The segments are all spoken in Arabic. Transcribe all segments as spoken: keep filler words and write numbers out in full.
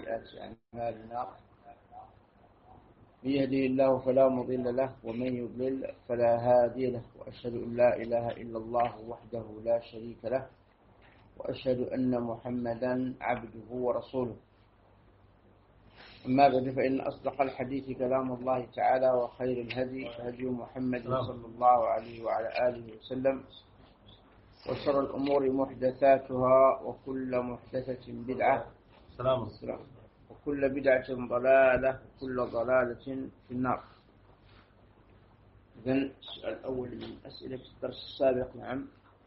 وسيئات أعمالنا. من يهده الله فلا مضل له ومن يضلل فلا هادي له، وأشهد أن لا إله إلا الله وحده لا شريك له، وأشهد أن محمدا عبده ورسوله. أما بعد، فإن أصدق الحديث كلام الله تعالى، وخير الهدي هدي محمد صلى الله عليه وعلى آله وسلم، وشر الأمور محدثاتها، وكل محدثة بدعة، سلام السلام، وكل بدعة ضلالة، وكل ضلالة في النار. إذن السؤال الأول من أسئلة الدرس السابق. نعم.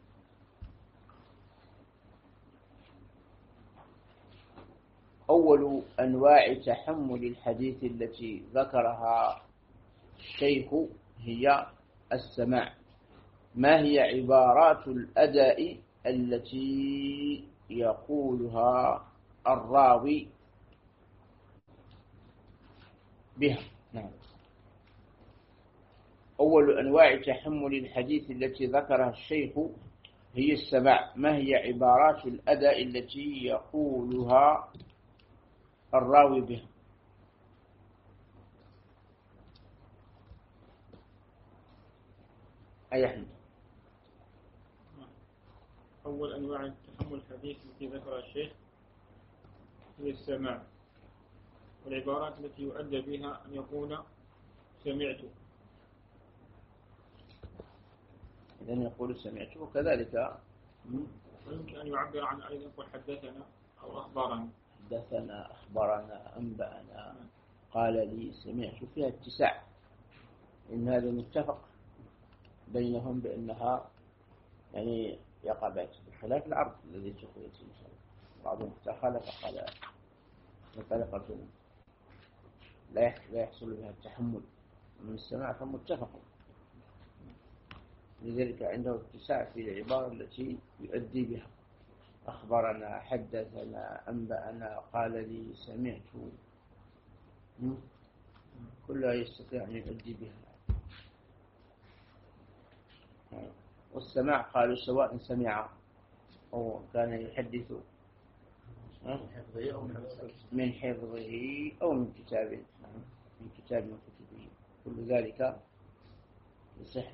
أول أنواع تحمل الحديث التي ذكرها الشيخ هي السماع. ما هي عبارات الأداء التي يقولها الراوي بها؟ نعم. أول أنواع تحمل الحديث التي ذكرها الشيخ هي السماع. ما هي عبارات الأداء التي يقولها الراوي بها؟ أي أحمد. أول أنواع تحمل الحديث التي ذكرها الشيخ هي السماع، والعبارات التي يؤدى بها أن يقول سمعت. إذن يقول سمعت، وكذلك ويمكن أن يعبر عن أيضا يقول حدثنا أو أخبرنا. حدثنا، أخبرنا، أنبأنا، قال لي، سمعت، فيها اتساع. إن هذا متفق بينهم بأنها يعني يقع بخلاف العرض الذي تخرج بعضهم تخلق قال مطلقة لا يحصل بها التحمل من السماع، فمتفق. لذلك عنده اتساع في العبارة التي يؤدي بها. أخبرنا، حدثنا، أنبأنا، قال لي، سمعت، كلها يستطيع أن يؤدي بها. والسماع قالوا سواء سمع أو كان يحدث من حفظه أو من كتاب من كتاب من كتبه، كل ذلك يصح.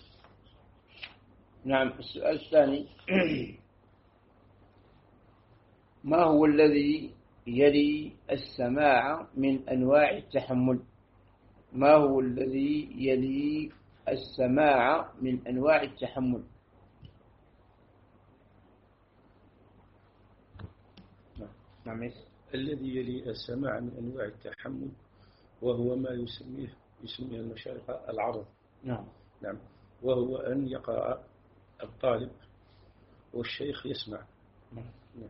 نعم. السؤال الثاني: ما هو الذي يلي السماع من أنواع التحمل؟ ما هو الذي يلي السماع من أنواع التحمل؟ نعم. الذي يلي السماع من أنواع التحمل وهو ما يسميه يسميه المشايخ العرض. نعم. نعم. وهو أن يقرأ الطالب والشيخ يسمع. نعم. نعم.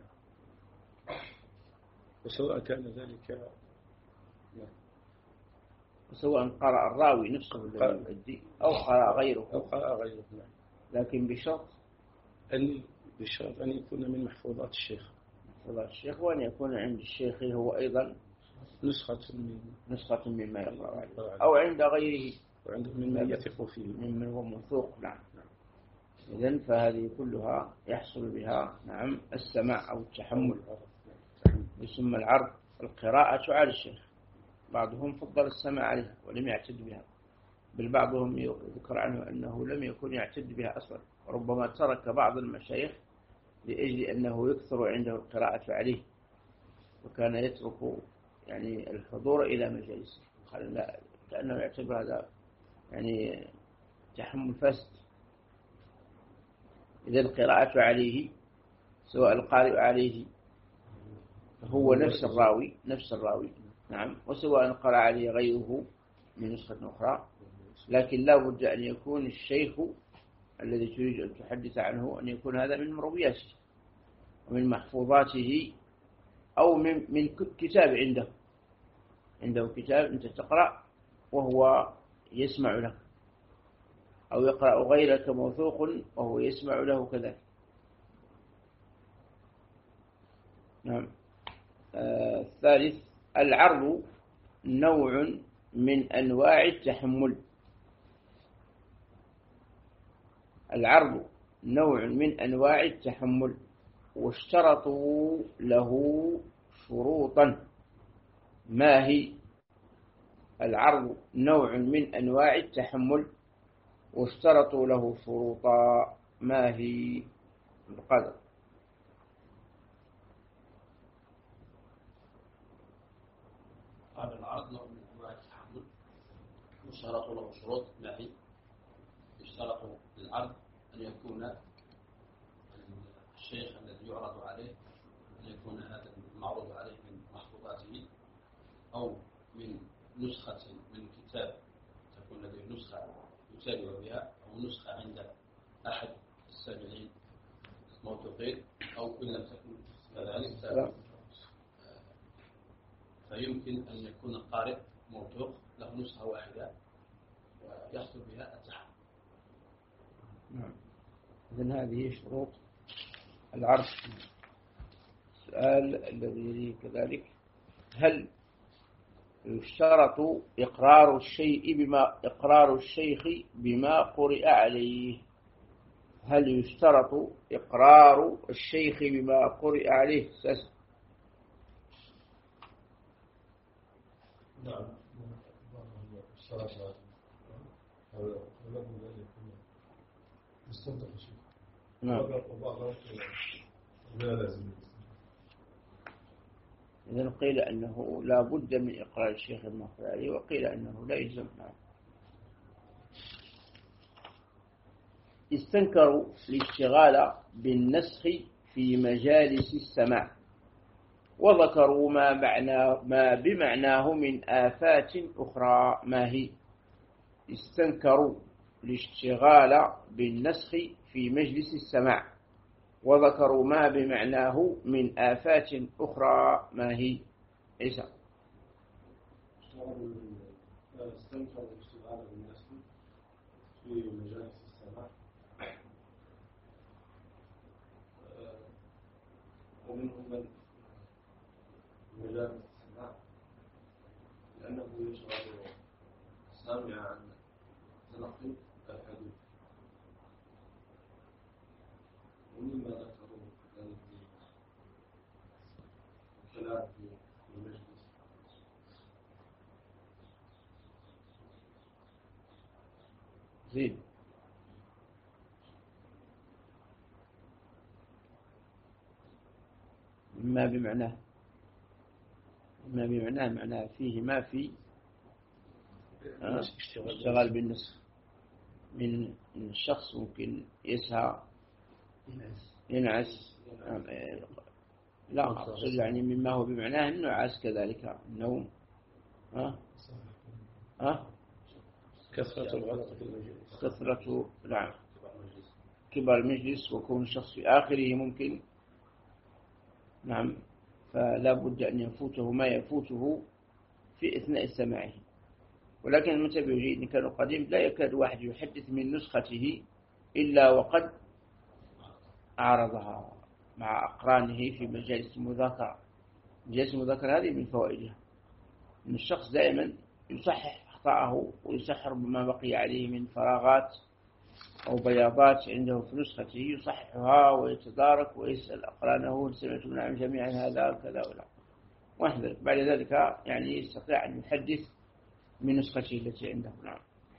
وسواء كان ذلك، نعم، سواء قرأ الراوي نفسه الذي يؤدي أو قرأ غيره أو قرأ غيره. نعم. لكن بشرط أن بشرط أن يكون من محفوظات الشيخ محفوظات الشيخ، وأن يكون عند الشيخ هو أيضا نسخة من نسخة مما يقرأ عليه، أو عند غيره وعنده ممن يثق فيه، ممن هو موثوق. نعم. إذن فهذه كلها يحصل بها نعم السماع أو التحمل. يسمى العرض القراءة على الشيخ. بعضهم فضل السماع عليها ولم يعتد بها، بل بعضهم يذكر عنه أنه لم يكن يعتد بها أصلا، ربما ترك بعض المشايخ لأجل أنه يكثر عنده القراءة عليه، وكان يترك يعني الحضور إلى مجالسه، قال لا، كأنه يعتبر هذا يعني تحمل فاسد. إذا القراءة عليه سواء القارئ عليه هو نفس الراوي نفس الراوي نعم، وسواء قرأ عليه غيره من نسخة أخرى، لكن لا بد أن يكون الشيخ الذي تريد أن تحدث عنه أن يكون هذا من مروياته ومن محفوظاته، أو من من كتاب عنده عنده كتاب أنت تقرأ وهو يسمع له، أو يقرأ غيرك موثوق وهو يسمع له كذلك. نعم. آه الثالث: العرض نوع من أنواع التحمل. العرض نوع من أنواع التحمل، واشترطوا له شروطا. ما هي؟ العرض نوع من أنواع التحمل واشترطوا له شروطا، ما هي؟ القدر. هذا العرض نوع من أنواع التحمل واشترطوا له شروط، ما هي؟ اشترطوا للعرض أن يكون الشيخ الذي يعرض عليه أن يكون هذا المعروض عليه من محفوظاته أو من نسخة من كتاب تكون لديه نسخة يتابع بها، أو نسخة عند أحد السامعين موثوقين، أو إن لم تكن كذلك فيمكن أن يكون القارئ موثوق له نسخة واحدة ويحصل بها التحمل. نعم. إذن هذه شروط العرض. السؤال الذي يليه كذلك: هل يشترط إقرار الشيء بما إقرار الشيخ بما قرئ عليه؟ هل يشترط إقرار الشيخ بما قرئ عليه؟ نعم. نعم. إذن قيل أنه لا بد من إقرار الشيخ بما قرئ عليه، وقيل أنه لا يلزم. نعم. استنكروا الاشتغال بالنسخ في مجالس السماع، وذكروا ما معنى ما بمعناه من آفات أخرى، ما هي؟ استنكروا الاشتغال بالنسخ في مجلس السماع، وذكروا ما بمعناه من آفات أخرى، ما هي؟ عيسى. استنكروا الاشتغال بالنسخ في مجالس السماع، ومنهم من مجالس السماع لأنه يشغل السامع عن تلقي الحديث، ومما ذكروا ذلك الكلام في المجلس. زين. ما بمعناه ما بمعناه معناه فيه ما في اشتغال بالنسخ من الشخص ممكن يسهى ينعس. لا أقصد يعني مما هو بمعناه النعاس كذلك النوم. ها ها كثرة الغلط في المجلس، كثرة نعم كبر المجلس وكون الشخص في آخره ممكن. نعم. فلا بد أن يفوته ما يفوته في أثناء سماعه. ولكن المنتبه إن كانوا قديم لا يكاد واحد يحدث من نسخته إلا وقد عارضها مع أقرانه في مجالس المذاكرة. مجالس المذاكرة هذه من فوائدها أن الشخص دائما يصحح أخطاءه ويصحح ما بقي عليه من فراغات أو بياضات عنده في نسخته، يصححها ويتدارك ويسأل أقرانه: هل سمعتم عن جميعا هذا كذا ولا؟ ونحن بعد ذلك يعني يستطيع أن يحدث من نسخته التي عنده. نعم.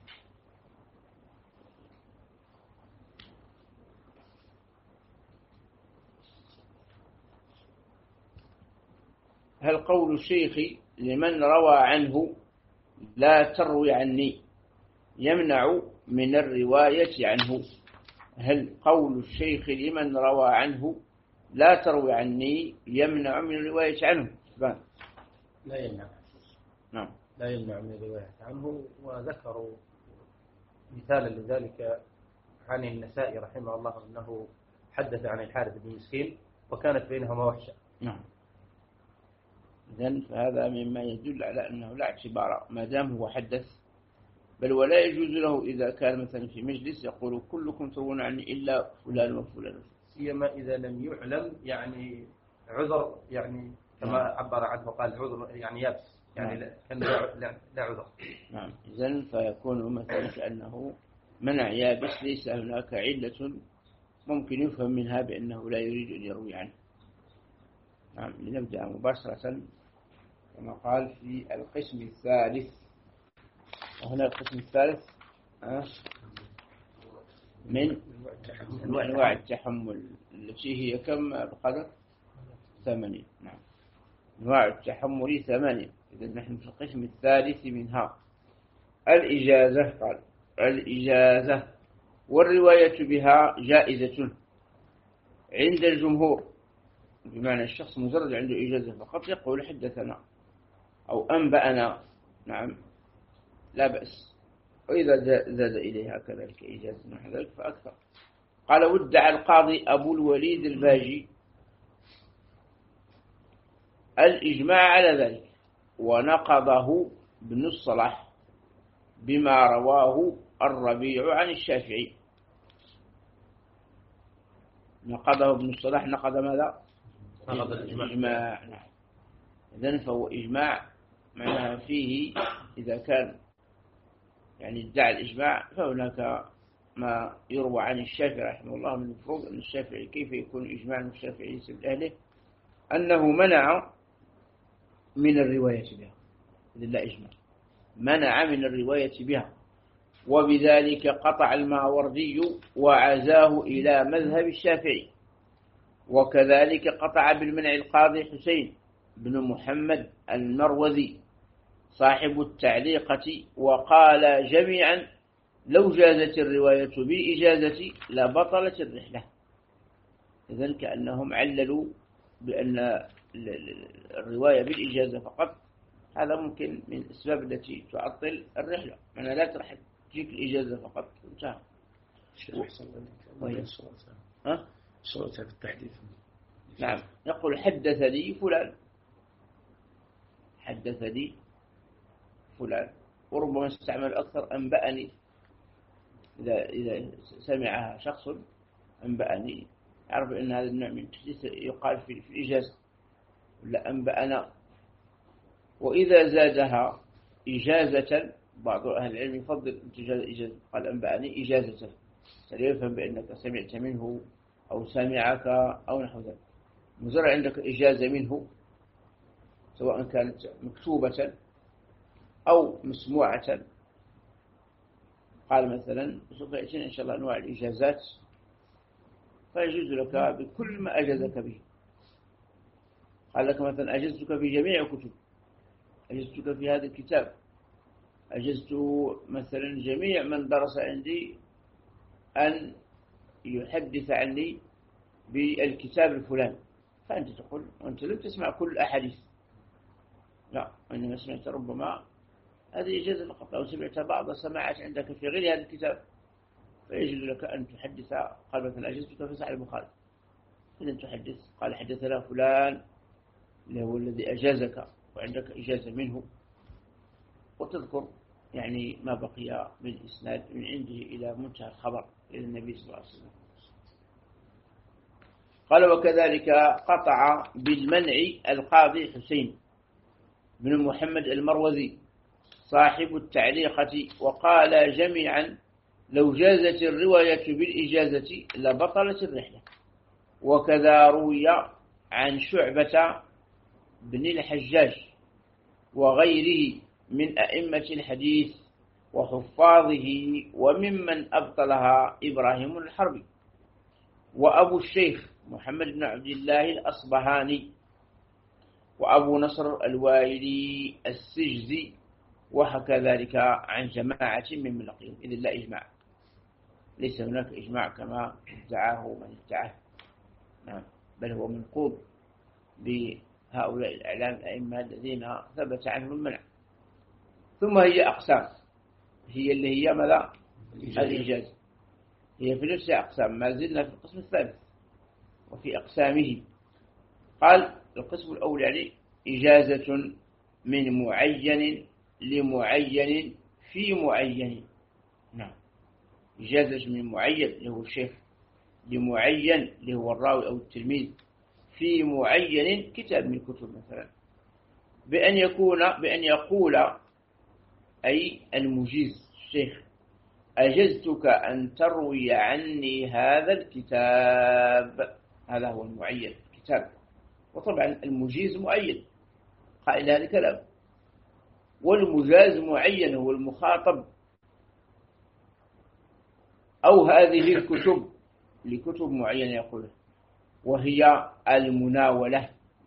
هل قول الشيخ لمن روى عنه لا تروي عني يمنع من الرواية عنه؟ هل قول الشيخ لمن روى عنه لا تروي عني يمنع من الرواية عنه؟ لا يمنع. نعم. لا يمنع من الرواية عنه. وذكروا مثالا لذلك عن النسائي رحمه الله أنه حدث عن الحارث بن مسكين وكانت بينهما وحشة. نعم. إذن فهذا مما يدل على أنه لا اعتبار ما دام هو حدث، بل ولا يجوز له إذا كان مثلا في مجلس يقول كلكم تروون عني إلا فلان وفلان، سيما إذا لم يعلم يعني عذر، يعني كما نعم. عبر عنه وقال عذر يعني يابس، يعني نعم. كان لا عذر. نعم. إذن فيكون مثلا كأنه منع يابس، ليس هناك علة ممكن يفهم منها بأنه لا يريد أن يروي عنه. نعم. لنبدأ مباشرة كما قال في القسم الثالث. وهنا القسم الثالث من أنواع التحمل التي هي كم بقدر ثمانية. نعم، أنواع التحمل ثمانية. إذا نحن في القسم الثالث منها. الإجازة، قال الإجازة والرواية بها جائزة عند الجمهور، بمعنى الشخص مجرد عنده إجازة فقط يقول حدثنا أو أنبأنا، نعم لا بأس. وإذا زاد إليها كذلك إجازة نحو ذلك فأكثر. قال: وادعى القاضي أبو الوليد الباجي الإجماع على ذلك، ونقضه ابن الصلاح بما رواه الربيع عن الشافعي. نقضه ابن الصلاح، نقض ماذا؟ نقض الإجماع. إجماع. نعم. إذن فهو إجماع معناها فيه إذا كان يعني ادعى الإجماع فهناك ما يروى عن الشافعي رحمه الله من المفروض أن الشافعي كيف يكون إجماع الشافعي يسب أهله أنه منع من الرواية بها. إذن لا إجماع، منع من الرواية بها، وبذلك قطع الماوردي وعزاه إلى مذهب الشافعي. وكذلك قطع بالمنع القاضي حسين بن محمد المروذي صاحب التعليقة، وقال جميعا لو جازت الرواية بالإجازة لبطلت الرحلة. إذن كأنهم عللوا بأن الرواية بالإجازة فقط هذا ممكن من الأسباب التي تعطل الرحلة، معنى لا ترحل تجيك الإجازة فقط انتهى. وهي صورتها صورتها في التحديث. نعم، يقول حدثني فلان، حدثني فلان، وربما استعمل أكثر أنبأني. إذا إذا سمعها شخص أنبأني يعرف أن هذا النوع من التحديث يقال في الإجازة، ولا أنبأنا. وإذا زادها إجازة، بعض أهل العلم يفضل إجازة، قال أنبأني إجازة، فليفهم بأنك سمعت منه أو سمعك أو نحو ذلك. مجرد عندك إجازة منه سواء كانت مكتوبة أو مسموعة. قال مثلا سوف يأتينا إن شاء الله أنواع الإجازات، فيجوز لك بكل ما أجازك به. قال لك مثلا أجزتك في جميع كتب، أجزتك في هذا الكتاب، أجزت مثلا جميع من درس عندي أن يحدث عني بالكتاب الفلاني. فأنت تقول وأنت لم تسمع كل الأحاديث، لا، إنما سمعت ربما هذه إجازة فقط، أو سمعت بعض سماعات عندك في غير هذا الكتاب فيجوز لك أن تحدث. قال مثلا أجزتك في صحيح البخاري، إذن تحدث قال حدثنا فلان اللي هو الذي أجازك وعندك إجازة منه، وتذكر يعني ما بقي من إسناد من عنده إلى منتهى الخبر إلى النبي صلى الله عليه وسلم. قال وكذلك قطع بالمنع القاضي حسين بن محمد المروذي صاحب التعليقة، وقال جميعا لو جازت الرواية بالإجازة لبطلت الرحلة. وكذا روي عن شعبة بن الحجاج وغيره من أئمة الحديث وحفاظه، وممن أبطلها إبراهيم الحربي وأبو الشيخ محمد بن عبد الله الأصبهاني وأبو نصر الوائلي السجزي، وحكى ذلك عن جماعة من ملقيهم. إذن لا إجماع، ليس هناك إجماع كما ادعاه من ادعاه، نعم، بل هو منقوض بهؤلاء الأعلام الأئمة الذين ثبت عنهم المنع. ثم هي أقسام، هي اللي هي ماذا؟ الإجازة. هي في نفسها أقسام، ما زلنا في القسم الثالث وفي أقسامه. قال القسم الأول يعني إجازة من معين لمعين في معين. نعم، إجازة من معين اللي هو الشيخ، لمعين اللي هو الراوي أو التلميذ، في معين كتاب من الكتب مثلا، بأن يكون بأن يقول أي المجيز الشيخ أجزتك أن تروي عني هذا الكتاب. هذا هو المعين كتاب. وطبعا المجيز مؤيد، قائل هذا كلام. والمجاز معين هو المخاطب، أو هذه الكتب لكتب معينة يقول، وهي المناولة،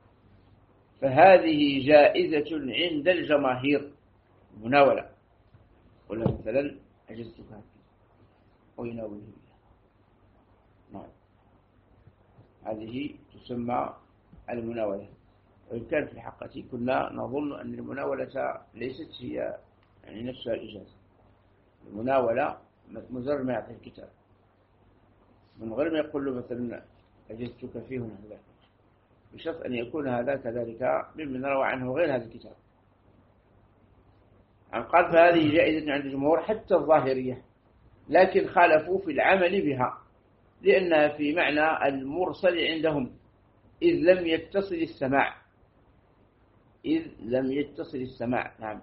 فهذه جائزة عند الجماهير مناولة. ولا مثلا أجزتك ويناوله، نعم، هذه تسمى المناولة. وإن كان في الحقيقة كنا نظن أن المناولة ليست هي يعني نفسها الإجازة. المناولة مجرد ما يعطي الكتاب من غير ما يقول له مثلا أجزتك فيه هنا، بشرط أن يكون هذا كذلك ممن روى عنه غير هذا الكتاب. عن قال فهذه جائزة عند الجمهور حتى الظاهرية، لكن خالفوا في العمل بها لأنها في معنى المرسل عندهم، إذ لم يتصل السماع إذ لم يتصل السماع نعم.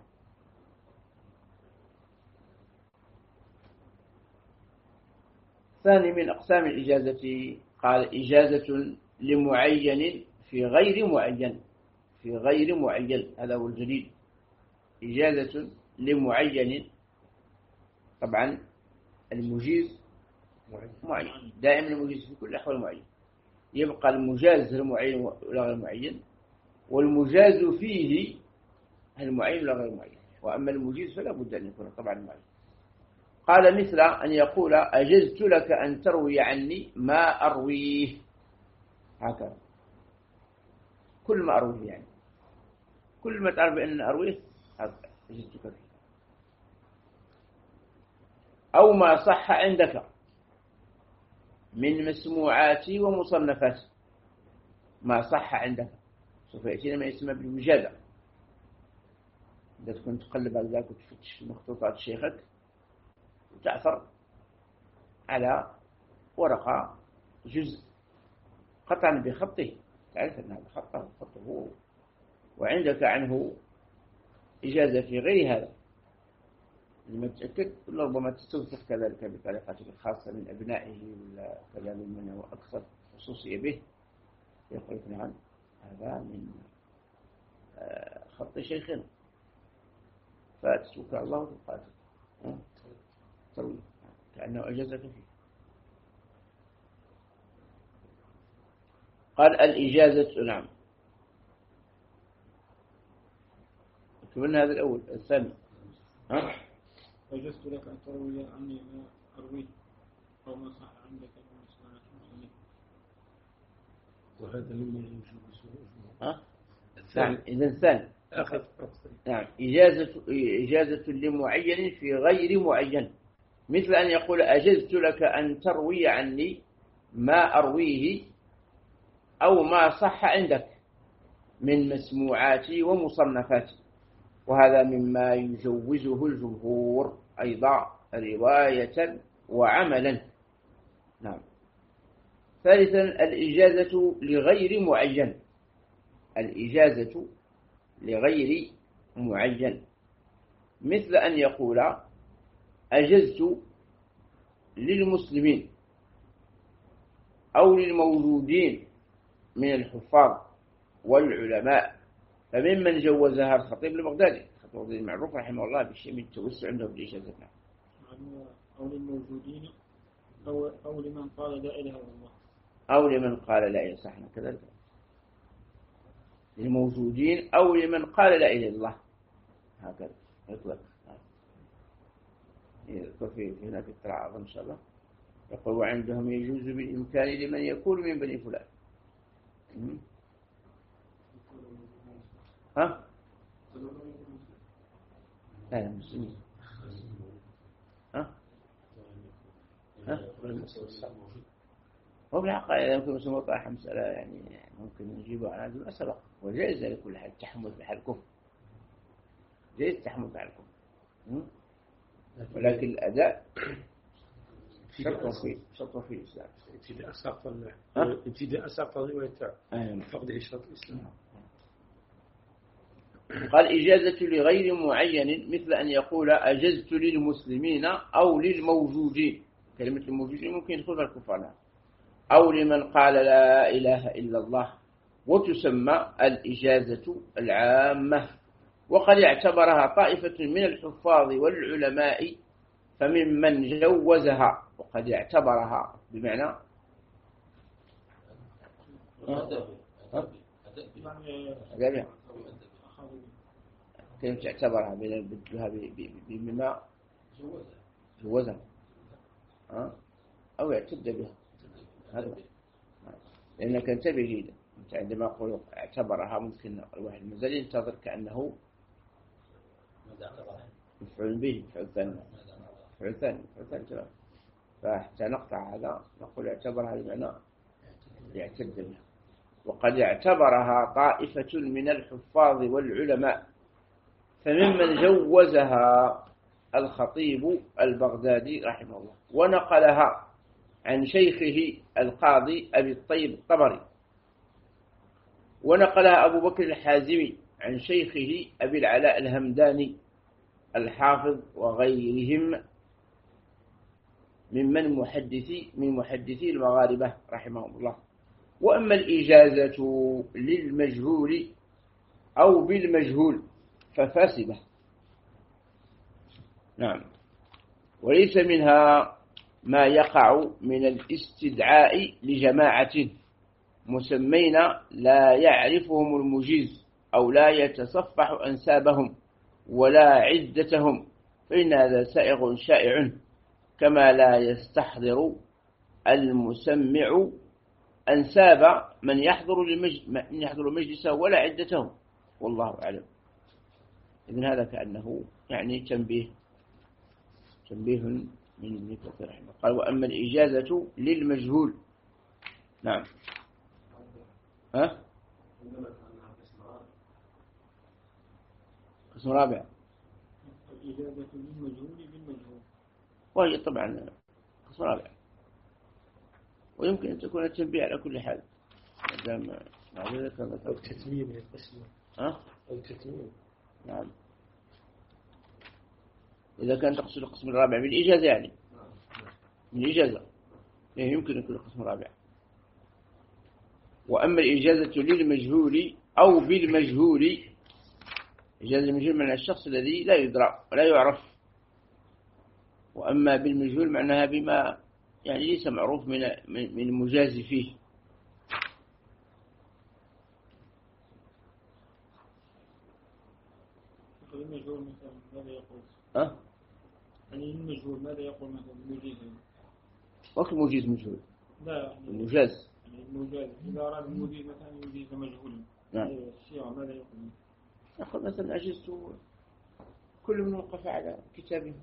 ثاني من أقسام الإجازة قال إجازة لمعين في غير معين في غير معين هذا هو الجديد. إجازة لمعين، طبعا المجيز معين دائما، المجيز في كل الأحوال معين، يبقى المجاز المعين ولا غير معين، والمجاز فيه المعين ولا غير معين، وأما المجيز فلا بد أن يكون طبعا معين. قال مثل أن يقول أجزت لك أن تروي عني ما أرويه، هكذا كل ما أرويه، يعني كل ما تعرف أن أرويه أجزتك فيه. أو ما صح عندك من مسموعاتي ومصنفاتي، ما صح عندك سوف يأتينا ما يسمى بالوجادة. إذا كنت تقلب على ذلك وتفتش في مخطوطات شيخك وتعثر على ورقة جزء قطعا بخطه، تعرف أن هذا خطه خطه وعندك عنه إجازة في غير هذا، لما تتأكد ربما تستوثق كذلك بطريقته الخاصة من أبنائه ولا كذا من هو أكثر خصوصية به، يقول نعم هذا من خط شيخنا، فتسوك الله وتقاتل تروي كأنه أجازك فيه. قال الإجازة نعم، كملنا هذا الأول. الثاني ها أجزت لك أن تروي عني ما أرويه أو ما صح عندك من مسموعات المسلمين، وهذا مما يجوز. ها نعم. إذا الثاني أخذ نعم إجازة إجازة لمعين في غير معين، مثل أن يقول أجزت لك أن تروي عني ما أرويه أو ما صح عندك من مسموعاتي ومصنفاتي، وهذا مما يجوزه الجمهور أيضا رواية وعملا. نعم. ثالثا الإجازة لغير معين، الإجازة لغير معين، مثل أن يقول أجزت للمسلمين أو للموجودين من الحفاظ والعلماء، فممن جوزها الخطيب البغدادي، الخطيب البغدادي المعروف رحمه الله بالشيء من التوسع عنده في الإجازة. أو للموجودين أو أو لمن قال لا إله إلا الله، أو لمن قال لا إله صحنا كذلك، للموجودين أو لمن قال لا إله إلا الله، هكذا يطلق. يذكر في هنا في التعارض إن شاء الله، يقول وعندهم يجوز بالإمكان لمن يكون من بني فلان. ها؟ لا مسلمين. ها؟ ها؟ هو بالحقيقة يمكن مسلم وطاح مسألة يعني ممكن نجيبه على هذه المسألة، وجائز لكل حال التحمل بحال الكفر، جائز التحمل بحال الكفر، ولكن الأداء شرط فيه شرط فيه الإسلام. ابتداء ساق ابتداء ساق رواية فقد إشراط الإسلام. قال إجازة لغير معين، مثل أن يقول أجزت للمسلمين أو للموجودين، كلمة الموجودين ممكن يدخل في الكفار، أو لمن قال لا إله إلا الله وتسمى الإجازة العامة. وقد اعتبرها طائفة من الحفاظ والعلماء فممن جوزها. وقد اعتبرها بمعنى أدبها. كيف تعتبرها بدلها بما جوزها أو يعتد بها؟ هذا لأنك انتبه جيدا. أنت عندما أقول اعتبرها ممكن الواحد المزال ينتظر كأنه مفعول به، مفعول ثاني، مفعول ثاني، مفعول ثاني. فحتى نقطع هذا نقول اعتبرها بمعنى يعتد بها. وقد اعتبرها طائفة من الحفاظ والعلماء فممن جوزها الخطيب البغدادي رحمه الله، ونقلها عن شيخه القاضي أبي الطيب الطبري، ونقلها أبو بكر الحازمي عن شيخه أبي العلاء الهمداني الحافظ وغيرهم ممن محدثي من محدثي المغاربة رحمهم الله. وأما الإجازة للمجهول أو بالمجهول ففاسدة. نعم. وليس منها ما يقع من الاستدعاء لجماعة مسمين لا يعرفهم المجيز أو لا يتصفح أنسابهم ولا عدتهم، فإن هذا سائغ شائع، كما لا يستحضر المسمع أنساب من يحضر من يحضر مجلسه ولا عدتهم، والله أعلم. إذن هذا كأنه يعني تنبيه تنبيه من ابن كثير رحمه الله. قال وأما الإجازة للمجهول. نعم. ها؟ قسم رابع. الإجازة للمجهول بالمجهول. وهي طبعا قسم رابع، ويمكن أن تكون التنبيه على كل حال. دام أو تتميم القسم. ها؟ أو تتميم. نعم. إذا كان تقصد القسم الرابع بالإجازة يعني من إجازة يمكن أن يكون القسم الرابع. وأما الإجازة للمجهول أو بالمجهول، إجازة المجهول من الشخص الذي لا يدرى ولا يعرف، وأما بالمجهول معناها بما يعني ليس معروف من من المجاز فيه. المجهول مثلا ماذا يقول؟ أه؟ يعني المجهول ماذا يقول مثلا المجيز؟ وقت المجيز مجهول. لا يعني المجاز. يعني المجاز إذا أراد المجيز مثلا يجيز مجهولا. نعم. الشيعة ماذا يقول؟ يقول مثلا أجزت كل من وقف على كتابه،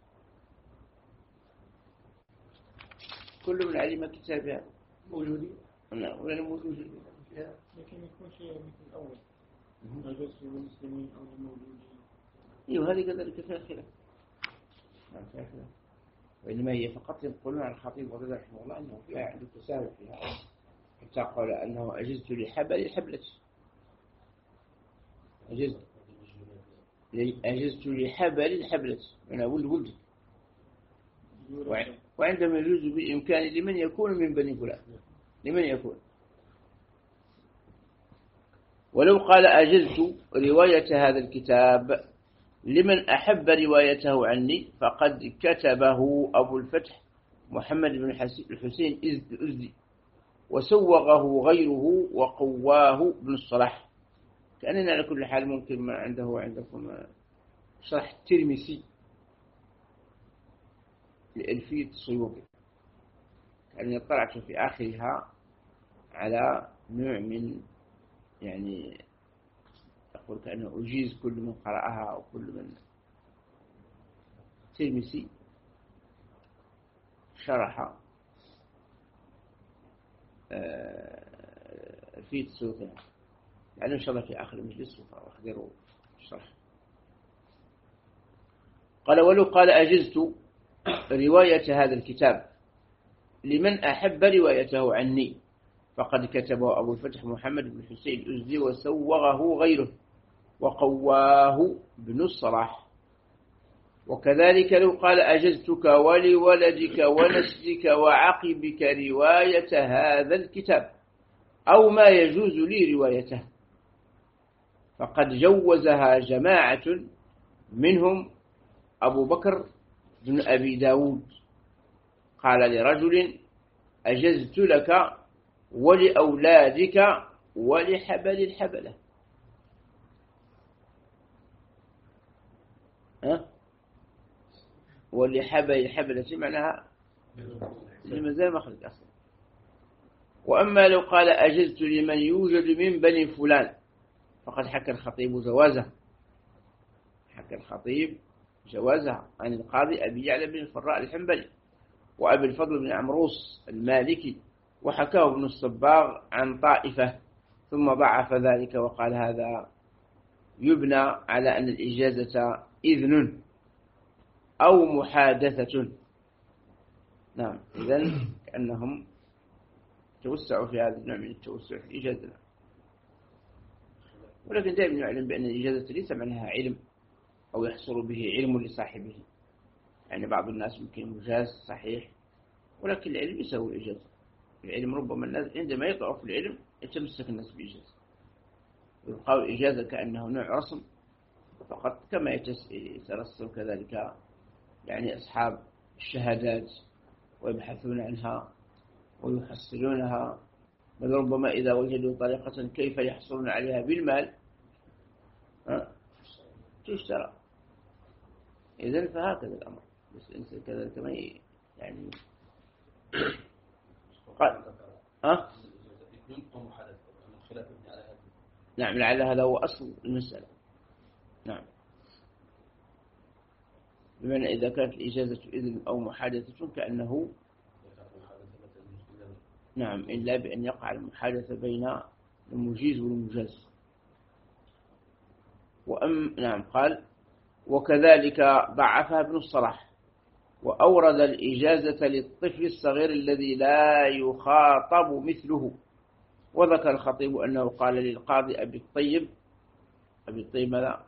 كل من علم كتابها موجودين. نعم. ولا موجود فيها. لكن يكون شيء مثل الأول. أجزت للمسلمين أو الموجودين. إيه هذه كذلك فيها خلاف. نعم فيها خلاف. وإنما هي فقط يقولون عن الخطيب بغدادي رحمه الله أنه فيها عنده تساهل فيها، حتى قال أنه أجزت لحبل الحبلة، أجزت أجزت لحبل الحبلة أنا ولد ولد، وعندما يجوز بالإمكان لمن يكون من بني فلان، لمن يكون. ولو قال أجزت رواية هذا الكتاب لمن أحب روايته عني فقد كتبه أبو الفتح محمد بن الحسين الأزدي وسوغه غيره وقواه ابن الصلاح. كأننا على كل حال ممكن ما عنده عندكم شرح الترمسي لألفية السيوطي، كأنني اطلعت في آخرها على نوع من يعني أقول كأنه أجيز كل من قرأها أو كل من ترمسي شرح ألفية السيوطي، يعني إن شاء الله في آخر المجلس وأخذروا الشرح. قال ولو قال أجزت رواية هذا الكتاب لمن أحب روايته عني فقد كتبه أبو الفتح محمد بن حسين الأزدي وسوغه غيره وقواه ابن الصلاح. وكذلك لو قال أجزتك ولولدك ونسلك وعقبك رواية هذا الكتاب أو ما يجوز لي روايته، فقد جوزها جماعة منهم أبو بكر بن أبي داود، قال لرجل: أجزت لك ولأولادك ولحبل الحبلة. ها؟ ولحبل الحبلة معناها لمازال مخرج أصلا. وأما لو قال: أجزت لمن يوجد من بني فلان، فقد حكى الخطيب جوازه، حكى الخطيب جوازها عن القاضي أبي يعلى بن الفراء الحنبلي وأبي الفضل بن عمروس المالكي، وحكاه ابن الصباغ عن طائفة، ثم ضعف ذلك وقال: هذا يبنى على أن الإجازة إذن أو محادثة. نعم، إذن كأنهم توسعوا في هذا النوع من التوسع في الإجازة، ولكن دائما نعلم بأن الإجازة ليس معناها علم أو يحصل به علم لصاحبه. يعني بعض الناس ممكن مجاز صحيح، ولكن العلم يسوي الإجازة. العلم ربما الناس عندما يقع في العلم يتمسك الناس بإجازة، ويبقى الإجازة كأنه نوع رسم فقط، كما يترسم كذلك يعني أصحاب الشهادات ويبحثون عنها ويحصلونها، بل ربما إذا وجدوا طريقة كيف يحصلون عليها بالمال تشترى. إذن فهكذا الأمر، بس الإنسان كذلك ما يعني قال ها؟ نعم، لعل هذا هو أصل المسألة. نعم، بمعنى إذا كانت الإجازة إذن أو محادثة كأنه نعم، إلا بأن يقع المحادثة بين المجيز والمجاز. وأم نعم قال: وكذلك ضعفها ابن الصلاح، وأورد الإجازة للطفل الصغير الذي لا يخاطب مثله. وذكر الخطيب أنه قال للقاضي أبي الطيب أبي الطيب ماذا؟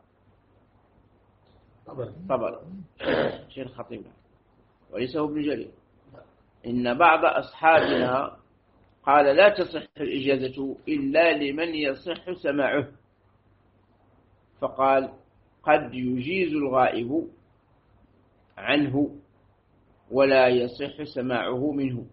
طبر شيخ الخطيب وليس هو ابن جرير: إن بعض أصحابنا قال لا تصح الإجازة إلا لمن يصح سماعه، فقال: قد يجيز الغائب عنه ولا يصح سماعه منه.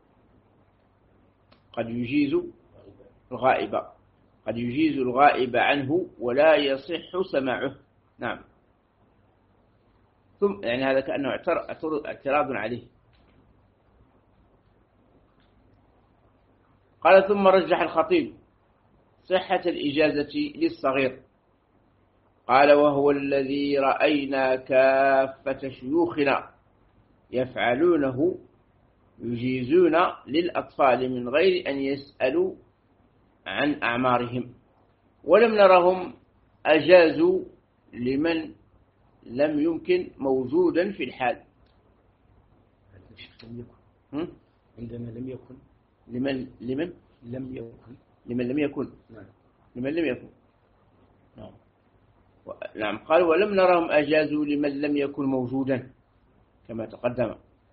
قد يجيز الغائب قد يجيز الغائب عنه ولا يصح سماعه. نعم، ثم يعني هذا كأنه اعتراض عليه. قال: ثم رجح الخطيب صحة الإجازة للصغير، قال: وهو الذي رأينا كافة شيوخنا يفعلونه، يجيزون للأطفال من غير أن يسألوا عن أعمارهم، ولم نرهم أجازوا لمن لم يمكن موجودا في الحال. عندما لم يكن لمن لمن لم يكن لمن لم يكن نعم لمن لم يكن نعم نعم قال: ولم نرهم أجازوا لمن لم يكن موجودا كما تقدم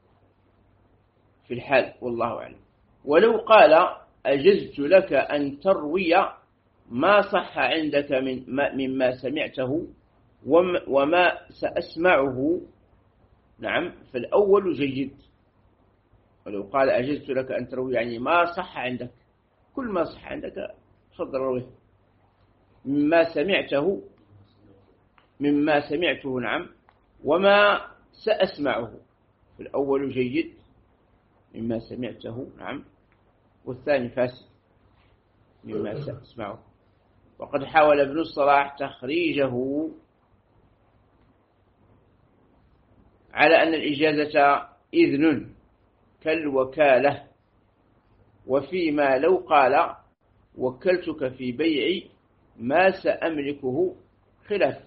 في الحال، والله أعلم. ولو قال: أجزت لك أن تروي ما صح عندك من مما سمعته وما سأسمعه، نعم، فالأول جيد. ولو قال: أجزت لك أن تروي يعني ما صح عندك، كل ما صح عندك تفضل رويه، مما سمعته مما سمعته نعم، وما سأسمعه، فالأول جيد مما سمعته نعم، والثاني فاسد مما سأسمعه. وقد حاول ابن الصلاح تخريجه على أن الإجازة إذن كالوكالة، وفيما لو قال: وكلتك في بيع ما سأملكه خلاف.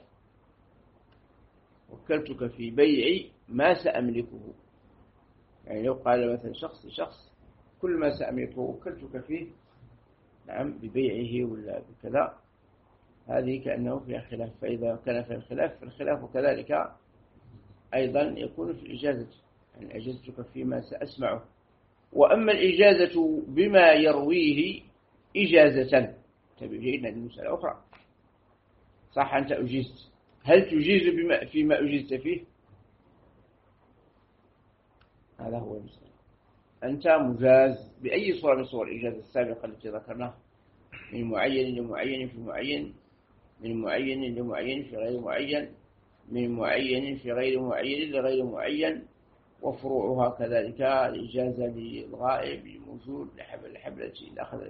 وكلتك في بيع ما سأملكه، يعني لو قال مثلا شخص لشخص: كل ما سأملكه وكلتك فيه، نعم، ببيعه ولا بكذا، هذه كأنه فيها خلاف. فإذا كان فيها خلاف فالخلاف كذلك أيضا يكون في الإجازة، يعني أجزتك فيما سأسمعه. وأما الإجازة بما يرويه إجازة. تبي جيدنا المسألة أخرى. صح أنت أجيزت، هل تجيز بما فيما أجيزت فيه؟ هذا هو المسألة. أنت مجاز بأي صورة من صور الإجازة السابقة التي ذكرناها، من معين لمعين في معين، من معين لمعين في غير معين، من معين في غير معين لغير معين، وفروعها كذلك الإجازة للغائب للموجود لحبل الحبلة إلى آخره.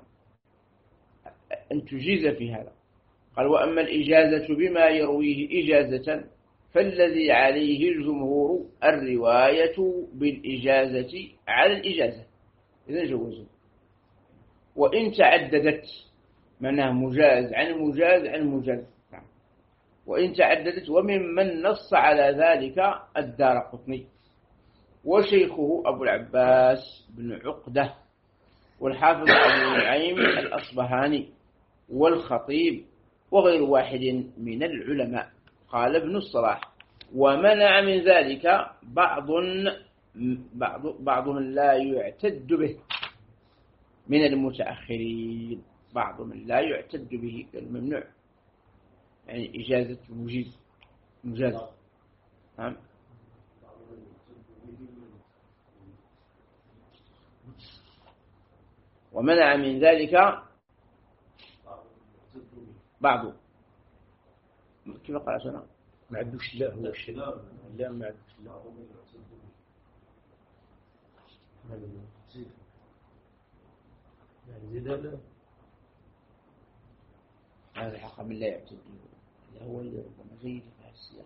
أن تجيز في هذا. قال وأما الإجازة بما يرويه إجازة فالذي عليه الجمهور الرواية بالإجازة على الإجازة، إذن جوزه. وإن تعددت، معناه مجاز عن مجاز عن مجاز، وإن تعددت. وممن نص على ذلك الدارقطني وشيخه أبو العباس بن عقدة والحافظ أبو نعيم الأصبهاني والخطيب وغير واحد من العلماء. قال ابن الصلاح ومنع من ذلك بعض بعض بعض من لا يعتد به من المتأخرين، بعض من لا يعتد به الممنوع، يعني إجازة مجيز مجاز. نعم. ومنع من ذلك بعض. كيف قال سنة؟ ما عندوش لا هو الشيء لا ما عندوش لا يعني زيد هذا هذا الحق من لا يعتد به هو اللي ربما زيد في السياق.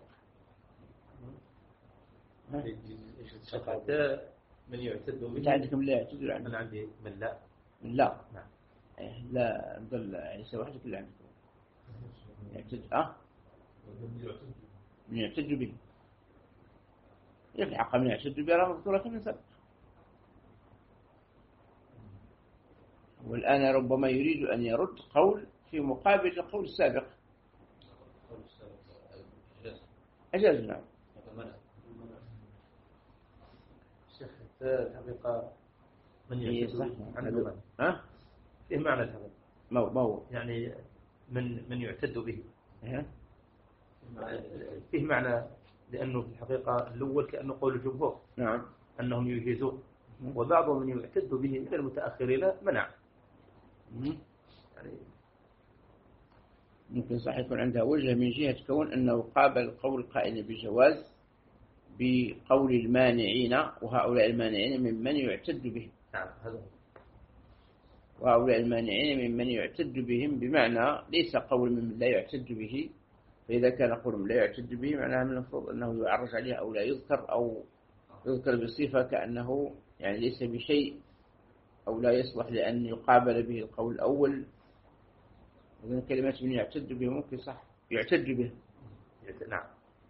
حتى من يعتد به. أنت عندك من لا يعتد ولا أنا عندي من لا. من لا. نعم. لا ضل يعني سوى واحد كل عندك. يعتد أه. من يعتد به. يلحق من يعتد به راه مذكورة من سبق. والآن ربما يريد أن يرد قول في مقابل القول السابق. أجاز. نعم. شيخ الحقيقة من يعتد عنه ها؟ فيه معنى هذا. ما هو؟ يعني من من يعتد به. ها؟ فيه معنى لأنه في الحقيقة الأول كأنه قول الجمهور. نعم. أنهم يجيزون، وبعضهم من يعتد به من المتأخرين منع. يعني ممكن صح يكون عندها وجه من جهة كون أنه قابل قول القائل بجواز بقول المانعين، وهؤلاء المانعين ممن يعتد به. نعم هذا. وهؤلاء المانعين ممن يعتد بهم، بمعنى ليس قول من لا يعتد به. فإذا كان قول من لا يعتد به معناه من المفروض أنه يعرج عليه أو لا يذكر، أو يذكر بصفة كأنه يعني ليس بشيء، أو لا يصلح لأن يقابل به القول الأول. إذن كلمة من يعتد به ممكن صح يعتد به. نعم.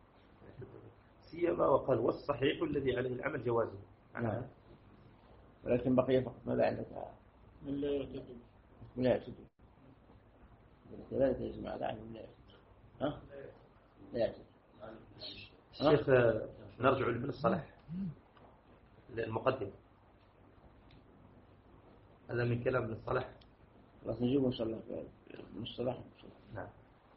سيما وقال والصحيح الذي عليه العمل جوازه. نعم. ولكن بقي فقط ماذا عندك؟ من لا يعتد به. من لا يعتد به. كذلك يا جماعة لا من لا يعتد. ها؟ لا يعتد. الشيخ نرجع لابن الصلاح المقدمة. هذا من كلام ابن الصلاح. خلاص نجيبه إن شاء الله ابن الصلاح. نعم.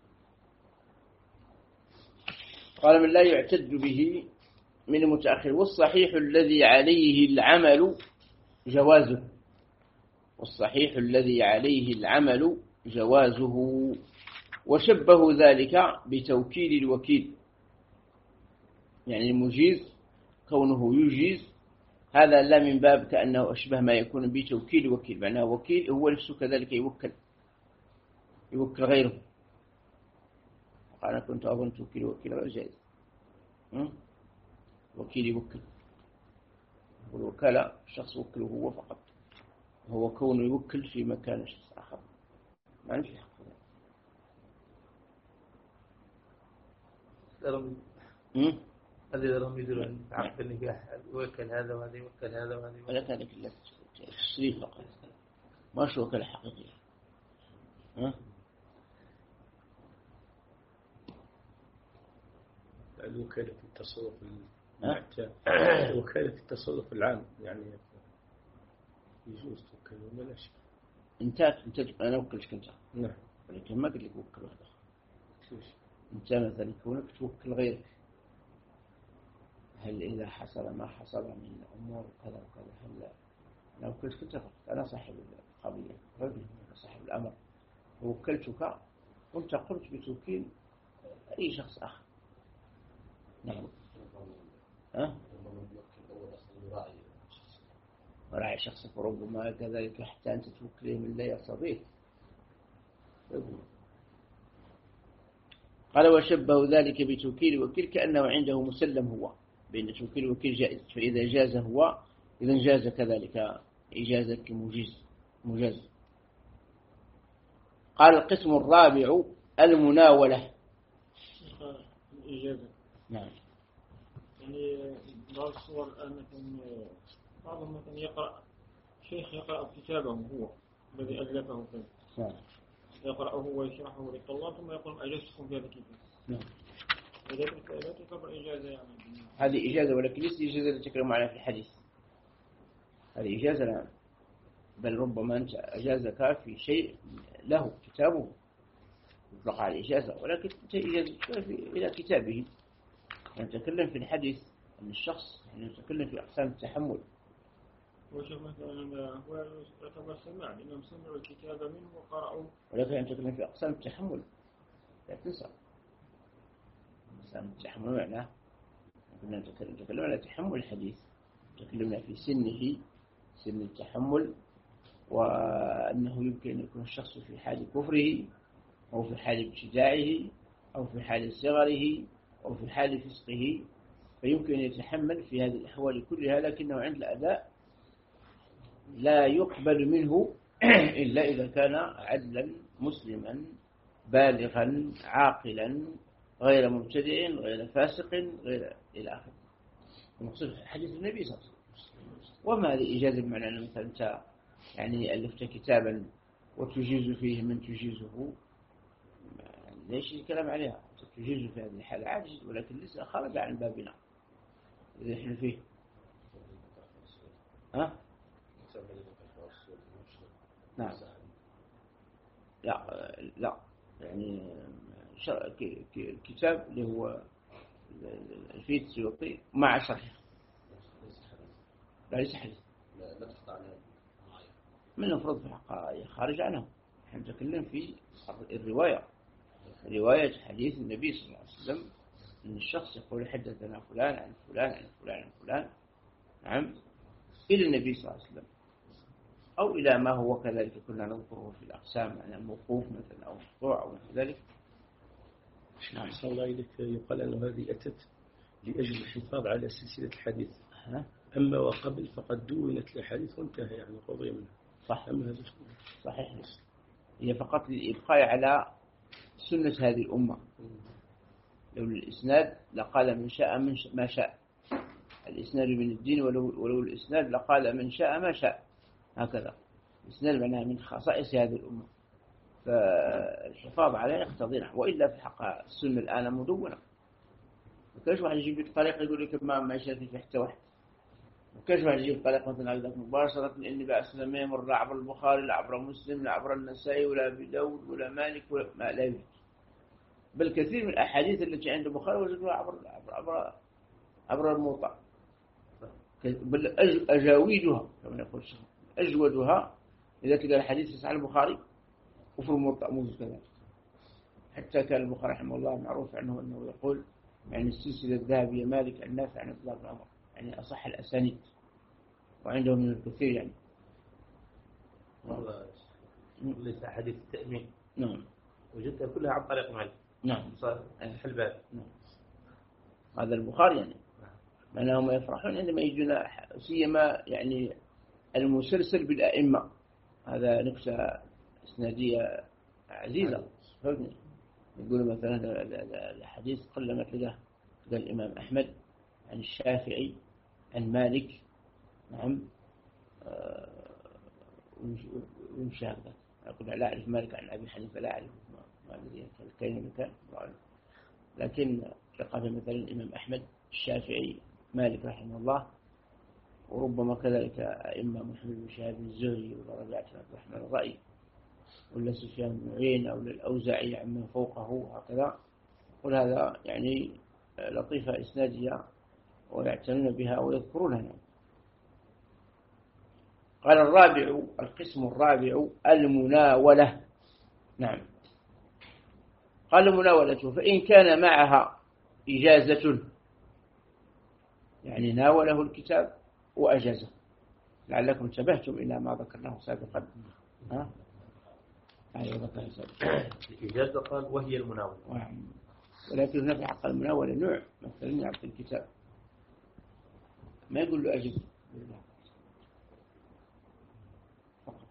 قال من لا يعتد به من المتأخر. والصحيح الذي عليه العمل جوازه. والصحيح الذي عليه العمل جوازه. وشبه ذلك بتوكيل الوكيل، يعني المجيز كونه يجيز هذا لا من باب كأنه أشبه ما يكون بتوكيل وكيل، معناه وكيل هو نفسه كذلك يوكل يوكل غيره. أنا كنت أظن توكيل وكيل غير جائز. وكيل يوكل، والوكالة شخص وكله هو فقط، هو كونه يوكل في مكان شخص آخر ما نفي حق. هذا لهم يدرون عقد النكاح يوكل هذا وهذا يوكل هذا وهذا. ولا كان إلا تشريف فقط، ما شو وكالة حقيقية. ها؟ الوكالة التصرف المعتاد، وكالة التصرف العام يعني يجوز توكل ولا لا شيء. انت انت انا وكلتك انت نعم. ولكن ما قلت لك وكل واحد اخر. شوف. انت مثلا كونك توكل غيرك، هل اذا حصل ما حصل من امور كذا وكذا هل انا وكلتك انت فقط، انا صاحب القضيه رجل صاحب الامر، ووكلتك وانت قمت بتوكيل اي شخص اخر. نعم. ها؟ وراعي شخصك وربما كذلك حتى أنت توكله من لا يرتضيك. قال وشبه ذلك بتوكيل وكيل كأنه عنده مسلم هو، بأن توكيل وكيل جائز، فإذا جاز هو إذا جاز كذلك إجازة المجيز مجاز. قال القسم الرابع المناولة. الإجازة. نعم. يعني بعض الصور الآن مثلا بعضهم مثلا يقرأ شيخ يقرأ كتابه هو الذي ألفه كذا. نعم. يقرأه ويشرحه للطلاب ثم يقول أجزتكم في هذا الكتاب. نعم. إذا لا تعتبر إجازة يعني. هذه إجازة ولكن ليست إجازة التي تكلم عنها في الحديث. هذه إجازة لا، بل ربما أنت أجازك في شيء له كتابه يطلق على الإجازة، ولكن إجازة إلى كتابه. نتكلم في الحديث عن الشخص، نتكلم في أقسام التحمل. وشوف مثلا هو يعتبر سماع لأنهم سمعوا الكتاب منه وقرأوا، ولكن نتكلم في أقسام التحمل لا تنسى. أقسام التحمل معناه نتكلم على تحمل الحديث، تكلمنا في سنه سن التحمل، وأنه يمكن أن يكون الشخص في حال كفره أو في حال ابتداعه أو في حال صغره أو في حال فسقه، فيمكن أن يتحمل في هذه الأحوال كلها، لكنه عند الأداء لا يقبل منه إلا إذا كان عدلا مسلما بالغا عاقلا غير مبتدع غير فاسق غير إلى آخره. المقصود حديث النبي صلى الله عليه وسلم. وما هذه إجازة بمعنى أن مثلا أنت يعني ألفت كتابا وتجيز فيه من تجيزه، ليش الكلام عليها؟ تجيز في هذه الحالة عاجز، ولكن لسه خرج عن بابنا إذا نحن فيه. ها؟ نعم. لا لا يعني الكتاب اللي هو الفيت السيوطي مع شرح لا ليس حديث، من المفروض في الحقائق خارج عنه. نحن نتكلم في الرواية، رواية حديث النبي صلى الله عليه وسلم، أن الشخص يقول حدثنا فلان عن فلان عن فلان عن فلان نعم إلى النبي صلى الله عليه وسلم، أو إلى ما هو كذلك كنا نذكره في الأقسام، يعني الموقوف مثلا أو مقطوع أو ذلك. نعم. أحسن الله إليك. يقال أن هذه أتت لأجل الحفاظ على سلسلة الحديث، أما وقبل فقد دونت الحديث وانتهى يعني قضية منها. صح. أما هذا صحيح، هي فقط للإبقاء على سنة هذه الأمة. لو الإسناد لقال من شاء من ش... ما شاء، الإسناد من الدين، ولو, ولو الإسناد لقال من شاء ما شاء، هكذا. الإسناد معناها من خصائص هذه الأمة، فالحفاظ عليه يقتضينا، وإلا في حق السنة الآن مدونة. وكاش واحد يجيب لك طريق يقول لك ما ما شاء في حتى واحد، وكاش واحد يجيب طريق مثلا عندك مباشرة النبي عليه الصلاة والسلام يمر عبر البخاري لا عبر مسلم لا عبر النسائي ولا أبي داود ولا مالك ولا ما لا يوجد. بل كثير من الأحاديث التي عند البخاري وجدوها عبر عبر عبر, عبر الموطأ، بل أجاويدها كما يقول الشيخ أجودها إذا تلقى الحديث في صحيح البخاري وفي الموطأ موجود كذلك. حتى كان البخاري رحمه الله معروف عنه أنه يقول يعني السلسلة الذهبية مالك عن نافع عن عبد الله بن عمر، يعني أصح الأسانيد، وعندهم من الكثير يعني. ليس حديث التأمين. نعم. وجدتها كلها عن طريق مالك. نعم. صار الحلبان. نعم. هذا البخاري يعني. معناهم يفرحون عندما يجون سيما يعني المسلسل بالأئمة، هذا نكتة إسنادية عزيزة. فهمني. يقول مثلا الحديث قل تلقاه الإمام أحمد عن الشافعي عن مالك نعم ويمشي هكذا. أقول لا أعرف مالك عن أبي حنيفة، لا أعرف ما الذي كان مكان، لكن لقى مثلا الإمام أحمد الشافعي مالك رحمه الله، وربما كذلك أئمة محمد بن شهاب الزهري وربيعة بن عبد الرحمن الرأي ولا سفيان بن عيينة أو للأوزاعي عمن فوقه هكذا. قل هذا يعني لطيفة إسنادية ويعتنون بها ويذكرونها. قال الرابع، القسم الرابع المناولة. نعم، قال المناولة فإن كان معها إجازة، يعني ناوله الكتاب وأجازه. لعلكم انتبهتم إلى ما ذكرناه سابقا. ها؟ أيوة ذكرنا سابقا. الإجازة قال وهي المناولة، ولكن نفع حق المناولة نوع، مثلا يعطي الكتاب ما يقول له أجب فقط.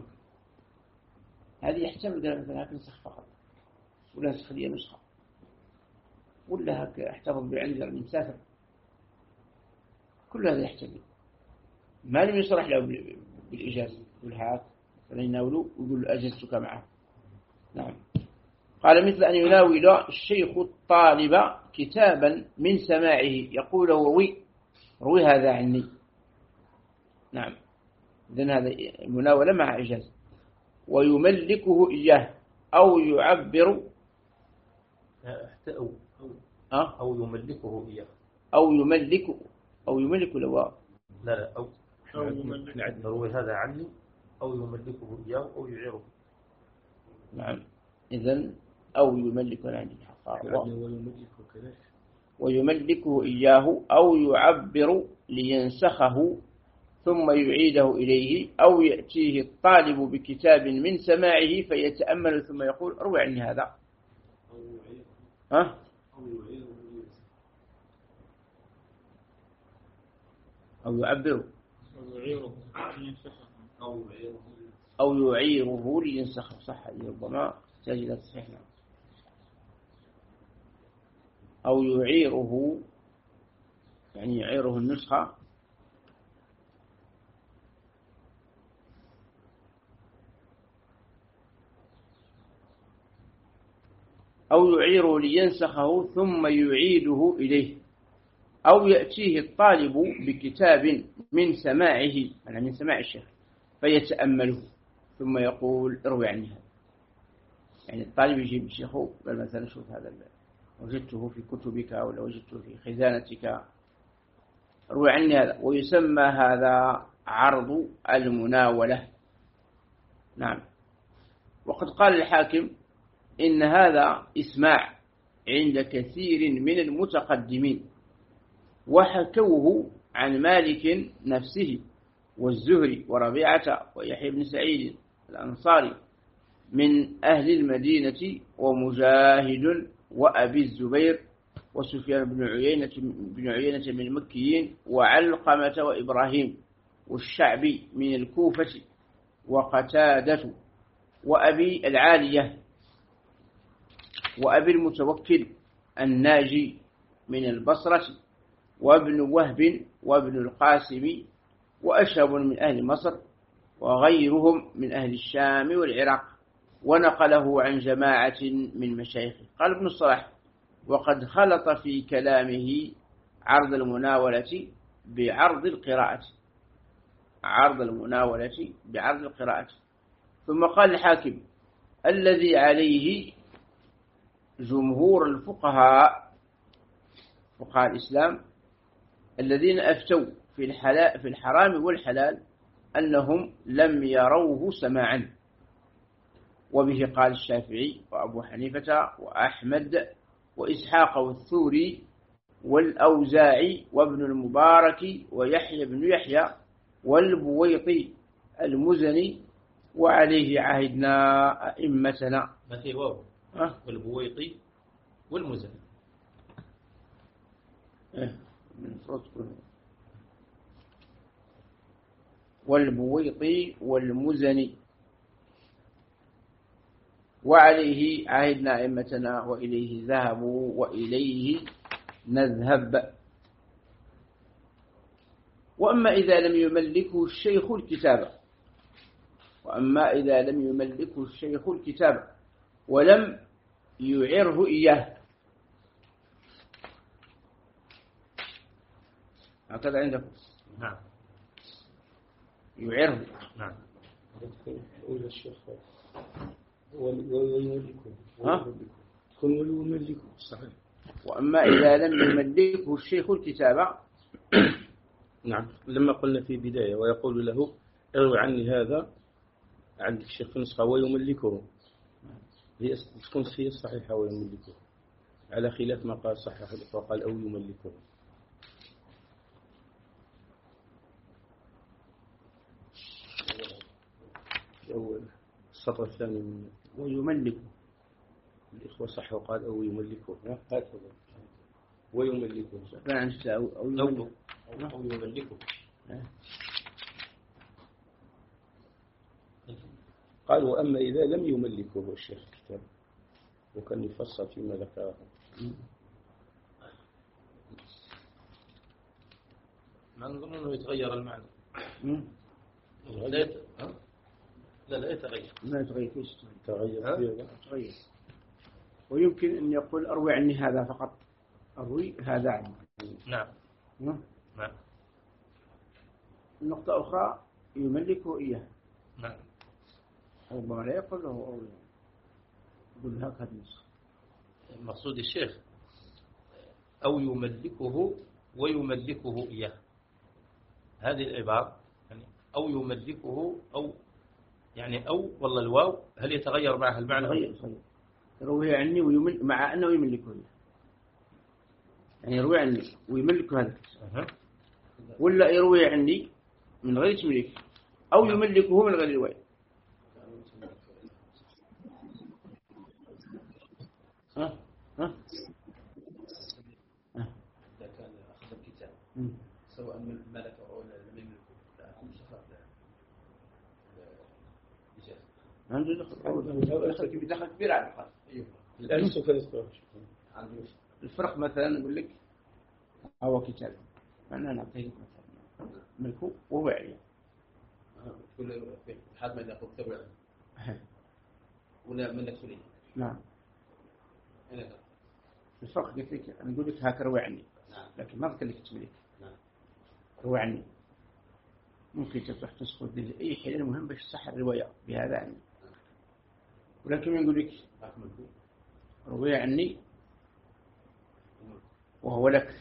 هذه يحتمل مثلا هكذا نسخ فقط، ولا نسخ لي نسخة، ولا هك احتفظ بعندي من سافر، كل هذا يحتمل. ما لم يصرح له بالإجازة يقول هات مثلا يناوله ويقول له أجزتك معه. نعم. قال مثل أن يناول الشيخ الطالب كتابا من سماعه يقول روي روي هذا عني. نعم، إذن هذا مناولة مع إجازة. ويملكه إياه أو يعبر أو أه؟ أو يملكه إياه أو يملك أو يملك لواء لا لا أو أو يملك روي هذا عني أو يملكه إياه أو يعيره. نعم، إذن أو يملك عن الحق ويملكه إياه أو يعبر لينسخه ثم يعيده إليه، أو يأتيه الطالب بكتاب من سماعه فيتأمل ثم يقول روي عني هذا. ها؟ أو يعبر أو يعيره لينسخه. صح، ربما تحتاج إلى تصحيح. أو يعيره يعني يعيره النسخة أو يعيره لينسخه ثم يعيده إليه، أو يأتيه الطالب بكتاب من سماعه يعني من سماع الشيخ فيتأمله ثم يقول اروي عني هذا. يعني الطالب يجيب الشيخه قال مثلا شوف هذا وجدته في كتبك ولا وجدته في خزانتك روي عني هذا. ويسمى هذا عرض المناولة. نعم. وقد قال الحاكم إن هذا إسماع عند كثير من المتقدمين، وحكوه عن مالك نفسه والزهري وربيعة ويحيى بن سعيد الأنصاري من أهل المدينة ومجاهد وأبي الزبير وسفيان بن عيينة بن عيينة من المكيين وعلقمة وإبراهيم والشعبي من الكوفة وقتادة وأبي العالية وأبي المتوكل الناجي من البصرة وابن وهب وابن القاسم وأشهب من أهل مصر وغيرهم من أهل الشام والعراق. ونقله عن جماعة من مشايخه. قال ابن الصلاح وقد خلط في كلامه عرض المناولة بعرض القراءة عرض المناولة بعرض القراءة. ثم قال الحاكم الذي عليه جمهور الفقهاء فقهاء الإسلام الذين أفتوا في الحلال في الحرام والحلال أنهم لم يروه سماعا. وبه قال الشافعي وأبو حنيفة وأحمد وإسحاق والثوري والأوزاعي وابن المبارك ويحيى بن يحيى والبويطي المزني وعليه عهدنا أئمتنا. مثل واو أه؟ والبويطي والمزني أه. والبويطي والمزني وعليه عهدنا أئمتنا وإليه ذهبوا وإليه نذهب. وأما إذا لم يملكه الشيخ الكتاب وأما إذا لم يملكه الشيخ الكتاب ولم يعره إياه. هكذا عندكم. نعم. يعره. نعم. أولى الشيخ ويملكه ها؟ تكون ويملكه صحيح. وأما إذا لم يملكه الشيخ الكتابة. نعم لما قلنا في بداية ويقول له اروي عني هذا عندك الشيخ في نسخة ويملكه، هي تكون هي الصحيحة ويملكه، على خلاف ما قال صحيح وقال أو يملكه. أول السطر الثاني من ويملكه الإخوة صح وقال أو يملكه هكذا ويملكه أو أو يملكه أو يملكه. قال وأما إذا لم يملكه الشيخ الكتاب وكان يفصل فيما ذكره. ما نظن أنه يتغير المعنى. يتغير؟ لا لا يتغير. ما يتغير فيش تغير تغير. ويمكن أن يقول أروي عني هذا فقط، أروي هذا عني. نعم نعم. النقطة أخرى يملكه إياه. نعم. ربما لا يقول له أو يقول هكذا النسخ. المقصود الشيخ أو يملكه ويملكه إياه، هذه العبارة يعني أو يملكه أو يعني أو والله الواو هل يتغير معها المعنى؟ يتغير يتغير. يروي عني ويملك مع أنه يملكه إياه، يعني يروي عني ويملكه هذا أه. ولا يروي عني من غير تمليك أو يملكه من غير رواية. ها ها إذا كان أخذ الكتاب سواء من ملكه أو لم يملكه فأكون شفاف عنده دخل دخل كبير على الخاص. أيوه الآن سوف يذكر الفرق مثلا نقول لك هو كتاب أنا نعطيك مثلا ملكه وهو عليه كل حد ما يأخذ تروي ولا منك سليه. نعم. الفرق قلت لك أنا أقول لك هاك روي عني. نعم. لكن ما قلت لك تملك. نعم. روي عني ممكن تفتح تسقط أي حين المهم باش صح الرواية بهذا عني. ولكن يقول لك روي عني وهو لك.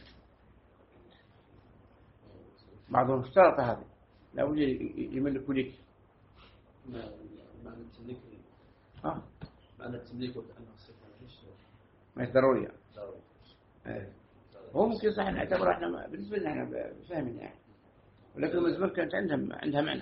بعضهم اشترط هذا لا بد يملك لك. ما معنى التمليك؟ اه معنى التمليك وكأنه صفة ما ضروري. ضروري. هو ممكن صح نعتبر احنا بالنسبة لنا احنا فاهمين يعني، ولكن الزمان كانت عندها عندها معنى.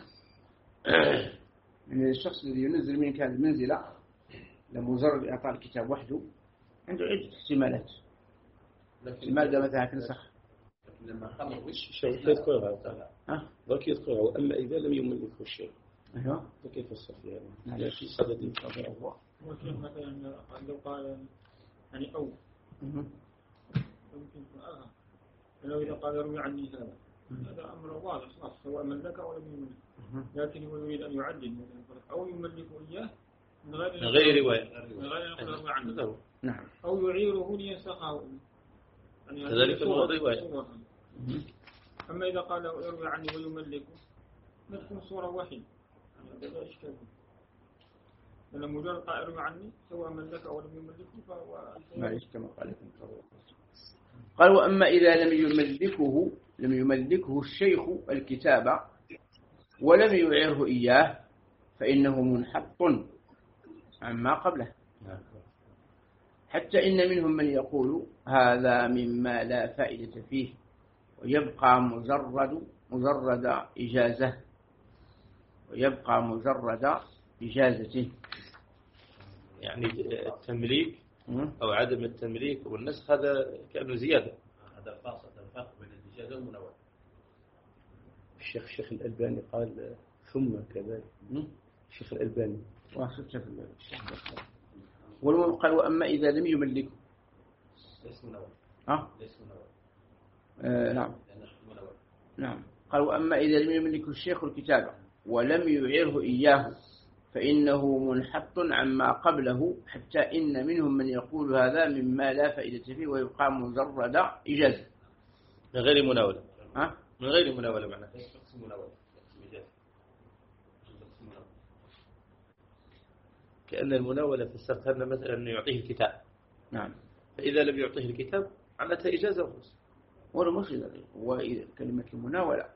من الشخص الذي ينزل من كان المنزلة لمجرد إعطاء الكتاب وحده عنده عدة احتمالات. المادة مثلا تنسخ. لما خمر وش شيء يذكرها ها ذاك يذكرها. أما إذا لم يملكه الشيء أيوه فكيف الصف يعني؟ لا في صدد الخبر الله. ممكن مثلا لو قال يعني أو ممكن يكون آخر لو إذا قال يروي عني هذا هذا أمر واضح خلاص سواء ملك أو لم يملك، لكن هو يريد أن يعدل أو يملك إياه من غير من غير رواية من غير أن يروي عنه نعم أو يعيره لينسخه يعني كذلك الرواية. أما إذا قال يروي عني ويملكه ما تكون صورة واحدة يعني لا إشكال، لأن مجرد قال يروي عني سواء ملك أو لم يملكه فهو ما كما قال قال وأما إذا لم يملكه لم يملكه الشيخ الكتاب ولم يعره إياه فإنه منحط عما قبله، حتى إن منهم من يقول هذا مما لا فائدة فيه ويبقى مجرد مجرد إجازة ويبقى مجرد إجازته. يعني التمليك أو عدم التمليك والنسخ هذا كأنه زيادة. هذا الفاصل الفرق بين الإجازة والمناولة. الشيخ الشيخ الألباني قال ثم كذلك. الشيخ الألباني واسطة في الشيخ والمهم قال وأما إذا لم يملكه ليس مناولة. ها ليس مناولة. آه نعم نعم. قال وأما إذا لم يملكه الشيخ الكتاب ولم يعره إياه فإنه منحط عما قبله، حتى إن منهم من يقول هذا مما لا فائدة فيه ويبقى مجرد إجازة من غير مناولة. ها من غير مناولة معناه مناولة. كأن المناولة فسرتها لنا مثلا أنه يعطيه الكتاب. نعم. فإذا لم يعطيه الكتاب معناتها إجازة وخلاص. ولا مش ذلك. وكلمة المناولة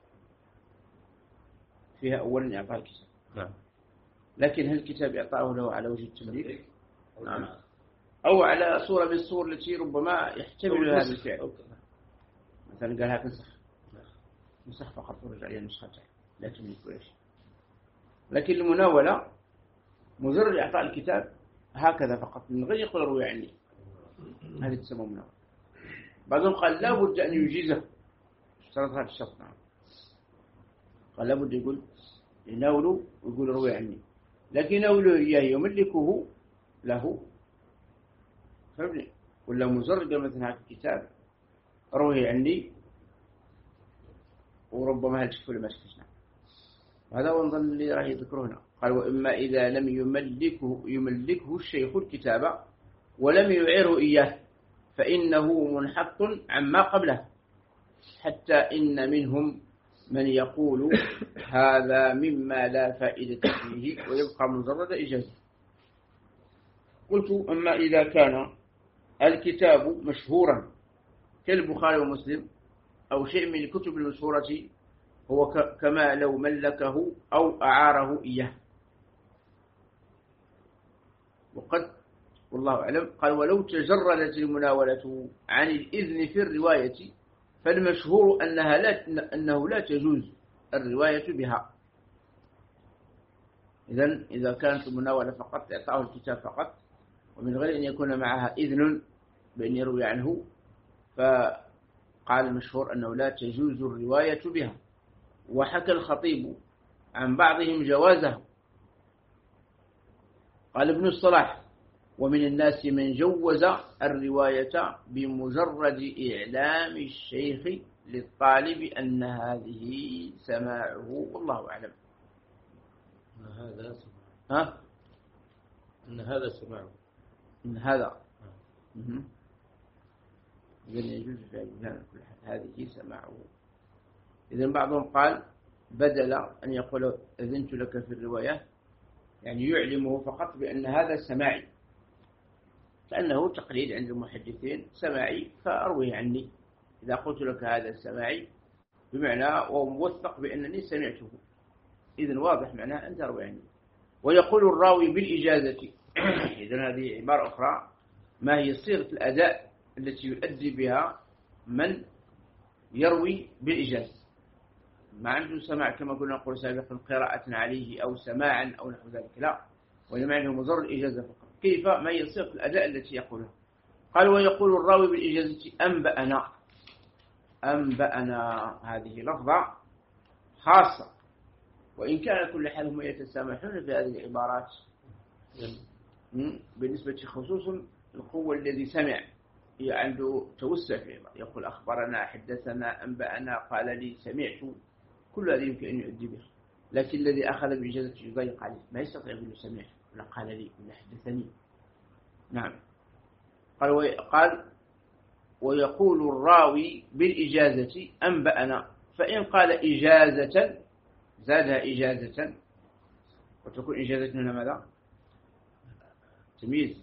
فيها أولا إعطاء الكتاب. نعم. لكن هل الكتاب إعطاه له على وجه التمليك؟ نعم. أو على صورة من الصور التي ربما يحتمل هذا الفعل. مثلا قال هات نسخ نسخ فقط ورجع لي نسختها لا تملك ولا شيء. لكن المناولة مجرد إعطاء الكتاب هكذا فقط من غير يقول روي عني، هذه تسمى مناولة. بعضهم قال لا بد أن يجيزه، اشترط هذا الشرط. نعم. قال لا بد يقول يناوله ويقول روي عني، لكن يناوله إياه يملكه له فهمني، ولا مجرد مثلا هذا الكتاب روي عني وربما هل تشكل ما تكشنا. هذا هو نظن اللي راح يذكره هنا. قال وإما إذا لم يملكه يملكه الشيخ الكتاب ولم يعره إياه فإنه منحط عما قبله، حتى إن منهم من يقول هذا مما لا فائدة فيه ويبقى مجرد إجازة. قلت أما إذا كان الكتاب مشهورا كالبخاري ومسلم أو شيء من الكتب المشهورة هو كما لو ملكه أو أعاره إياه. وقد والله أعلم قال ولو تجردت المناولة عن الإذن في الرواية فالمشهور أنها لا أنه لا تجوز الرواية بها. إذن إذا كانت المناولة فقط إعطاه الكتاب فقط ومن غير أن يكون معها إذن بأن يروي عنه، فقال المشهور أنه لا تجوز الرواية بها. وحكى الخطيب عن بعضهم جوازه. قال ابن الصلاح ومن الناس من جوز الرواية بمجرد إعلام الشيخ للطالب أن هذه سماعه والله أعلم. أن هذا سماعه. ها؟ أن هذا سماعه. إن هذا إذن يجوز في أجهان كل حال هذه سماعه. إذن بعضهم قال بدل أن يقول أذنت لك في الرواية يعني يعلمه فقط بأن هذا سماعي، كأنه تقليد عند المحدثين سماعي فأروي عني. إذا قلت لك هذا سماعي بمعنى وموثق بأنني سمعته، إذن واضح معناه أن تروي عني. ويقول الراوي بالإجازة. إذن هذه عبارة أخرى ما هي صيغة الأداء التي يؤدي بها من يروي بالإجازة، ما عنده سماع كما قلنا نقول سابقا قراءة عليه أو سماعا أو نحو ذلك، لا، وإنما عنده مجرد إجازة فقط. كيف ما هي صيغة الأداء التي يقولها؟ قال ويقول الراوي بالإجازة أنبأنا. أنبأنا هذه لفظة خاصة، وإن كان كل حال هم يتسامحون في هذه العبارات بالنسبة خصوص القوة الذي سمع هي عنده توسع فيها، يقول أخبرنا حدثنا أنبأنا قال لي سمعت، كل هذه يمكن أن يؤدي به. لكن الذي أخذ بإجازة يضيق عليه، ما يستطيع أن يقول سمعت ولا قال لي ولا حدثني. نعم. قال وقال ويقول الراوي بالإجازة أنبأنا، فإن قال إجازة زادها إجازة وتكون إجازة هنا ماذا؟ تمييز.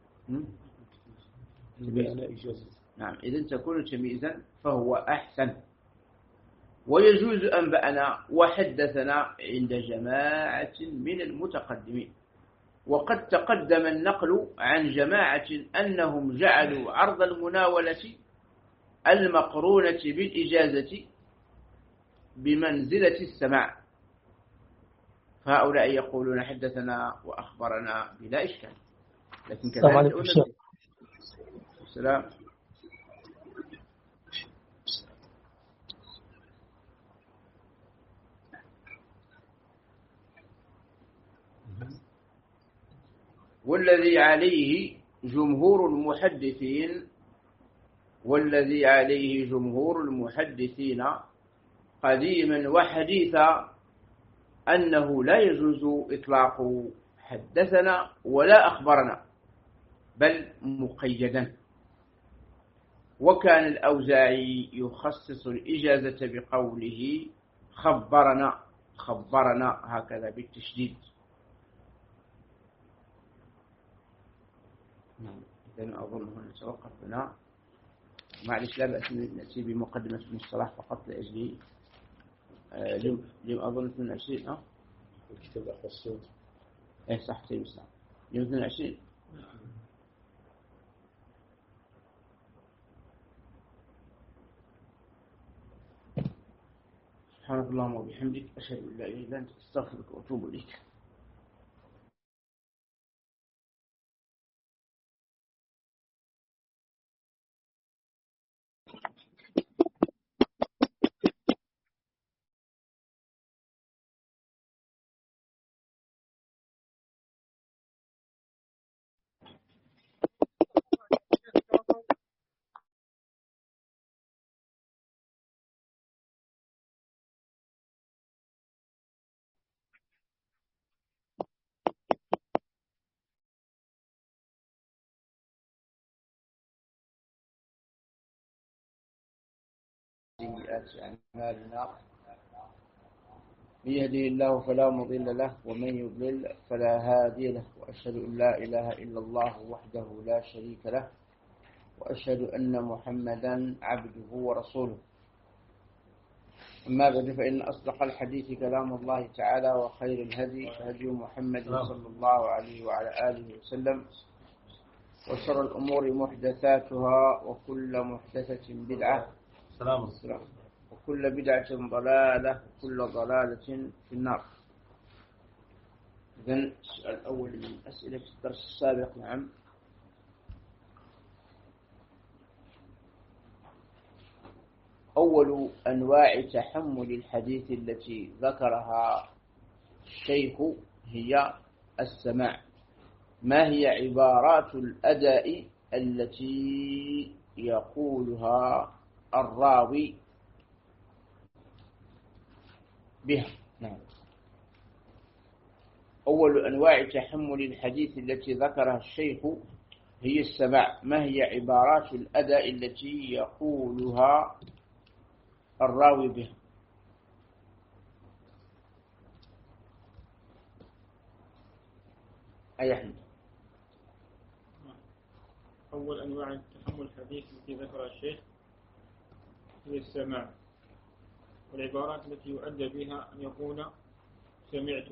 إجازة. نعم. إذن تكون تمييزا فهو أحسن. ويجوز أنبأنا وحدثنا عند جماعة من المتقدمين. وقد تقدم النقل عن جماعة أنهم جعلوا عرض المناولة المقرونة بالإجازة بمنزلة السماع، فهؤلاء يقولون حدثنا وأخبرنا بلا إشكال. لكن كذلك السلام والذي عليه جمهور المحدثين والذي عليه جمهور المحدثين قديما وحديثا أنه لا يجوز إطلاق حدثنا ولا أخبرنا بل مقيدا. وكان الأوزاعي يخصص الإجازة بقوله خبرنا خبرنا هكذا بالتشديد. نعم. إذن أظن هنا نتوقف هنا. معلش لا بأس نأتي بمقدمة المصطلح فقط لأجل آه لم لم أظن اثنين وعشرين أه الكتاب الأخوة الصوت. إيه صح سيد الإسلام يوم اثنين وعشرين. سبحانك اللهم وبحمدك أشهد أن لا إله إلا أنت أستغفرك وأتوب إليك. سيئات أعمالنا من يهده الله فلا مضل له ومن يضلل فلا هادي له وأشهد أن لا إله إلا الله وحده لا شريك له وأشهد أن محمدا عبده ورسوله. أما بعد فإن أصدق الحديث كلام الله تعالى وخير الهدي هدي محمد صلى الله عليه وعلى آله وسلم وشر الأمور محدثاتها وكل محدثة بدعة سلام السلام وكل بدعة ضلالة وكل ضلالة في النار. إذن السؤال الأول من أسئلة الدرس السابق. نعم. أول أنواع تحمل الحديث التي ذكرها الشيخ هي السماع. ما هي عبارات الأداء التي يقولها الراوي بها؟ نعم. أول أنواع تحمل الحديث التي ذكرها الشيخ هي السماع. ما هي عبارات الأداء التي يقولها الراوي بها؟ أي أحمد. أول أنواع تحمل الحديث التي ذكرها الشيخ هي السماع، والعبارات التي يؤدى بها أن يكون سمعت.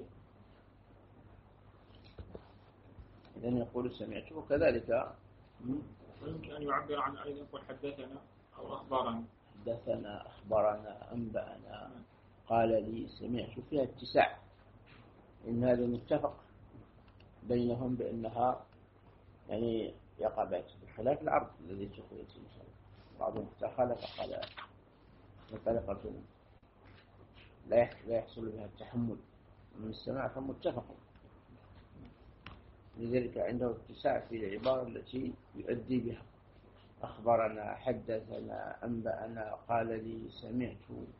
إذن يقول سمعت وكذلك ويمكن أن يعبر عن أيضا يقول حدثنا أو أخبرنا. حدثنا أخبرنا أنبأنا قال لي سمعت فيها اتساع، إن هذا متفق بينهم بأنها يعني يقع بخلاف العرض الذي تخرج بعضهم تخلق قال بطريقة لا يحصل بها التحمل من السماع فمتفق، لذلك عنده اتساع في العبارة التي يؤدي بها. أخبرنا حدثنا أنبأنا قال لي سمعت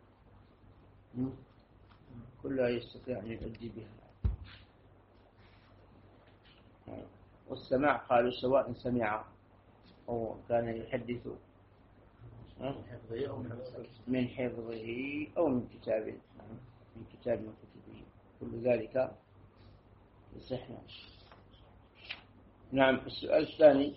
كلها يستطيع أن يؤدي بها. والسماع قالوا سواء سمع أو كان يحدث من حفظه أو من كتاب من كتاب من كتبه كل ذلك يصح. نعم. السؤال الثاني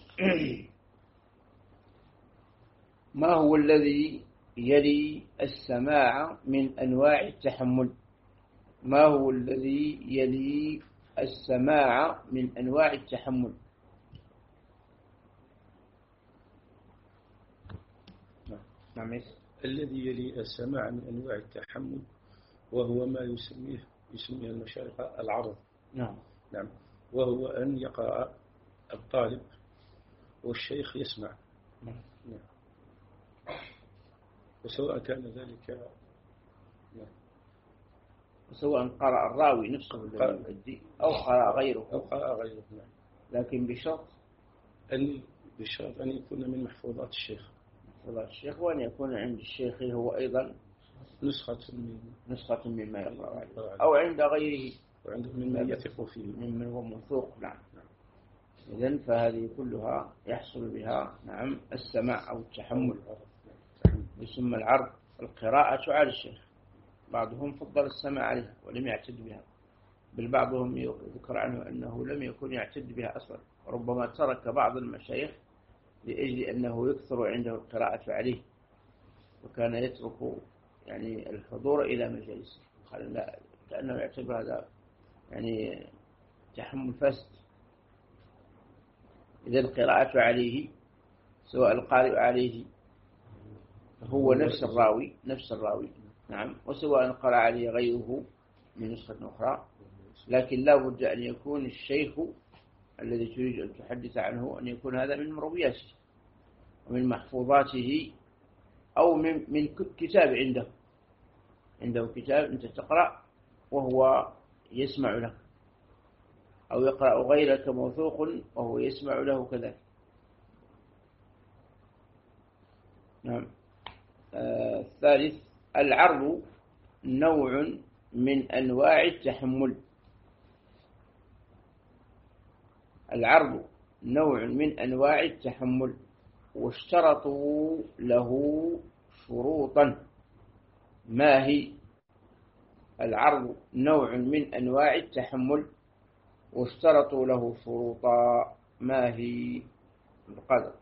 ما هو الذي يلي السماع من أنواع التحمل؟ ما هو الذي يلي السماع من أنواع التحمل؟ نعم. الذي يلي السماع من أنواع التحمل وهو ما يسميه يسميه المشايخ العرض. نعم. نعم. وهو أن يقرأ الطالب والشيخ يسمع. نعم. نعم. وسواء كان ذلك نعم. سواء قرأ الراوي نفسه الذي يؤدي أو قرأ غيره أو قرأ غيره. نعم. لكن بشرط أن بشرط أن يكون من محفوظات الشيخ محفوظات الشيخ، وأن يكون عند الشيخ هو أيضا نسخة من نسخة مما يقرأ عليه أو عند غيره وعنده مما يثق فيه ممن هو موثوق. نعم. إذن فهذه كلها يحصل بها نعم السماع أو التحمل. يسمى العرض القراءة على الشيخ. بعضهم فضل السماع عليها ولم يعتد بها، بل بعضهم يذكر عنه أنه لم يكن يعتد بها أصلا ربما ترك بعض المشايخ لأجل أنه يكثر عنده القراءة عليه، وكان يترك يعني الحضور إلى مجالسه، قال لا، كأنه يعتبر هذا يعني تحمل فاسد. إذا القراءة عليه سواء القارئ عليه هو نفس الراوي نفس الراوي نعم، وسواء قرأ عليه غيره من نسخة أخرى، لكن لا بد أن يكون الشيخ الذي تريد أن تحدث عنه أن يكون هذا من مروياته ومن محفوظاته، أو من من كتاب عنده عنده كتاب أنت تقرأ وهو يسمع لك، أو يقرأ غيرك موثوق وهو يسمع له كذلك. نعم. آه الثالث العرض نوع من أنواع التحمل. العرض نوع من أنواع التحمل، واشترطوا له شروطا. ما هي؟ العرض نوع من أنواع التحمل واشترطوا له شروطا. ما هي؟ القدر.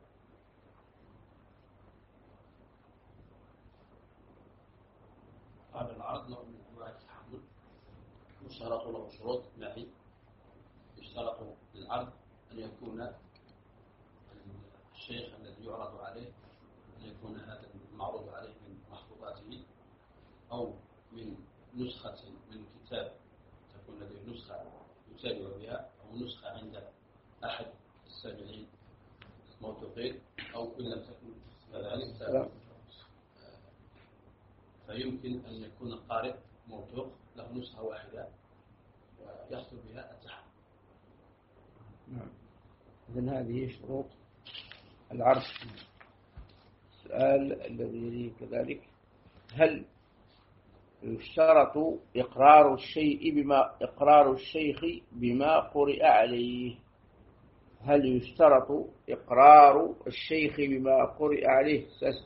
هذا العرض نوع من أنواع التحمل واشترط له شروط. ما هي؟ يشترط للعرض أن يكون الشيخ الذي يعرض عليه أن يكون هذا المعروض عليه من محفوظاته، أو من نسخة من كتاب تكون لديه نسخة يتابع بها، أو نسخة عند أحد السامعين موثوقين، أو إن لم تكن كذلك فيمكن أن يكون القارئ موثوق له نسخة واحدة ويحصل بها التحمل. نعم. إذن هذه شروط العرض. السؤال الذي يليه كذلك: هل يشترط إقرار الشيء بما إقرار الشيخ بما قرئ عليه؟ هل يشترط إقرار الشيخ بما قرئ عليه؟ سس.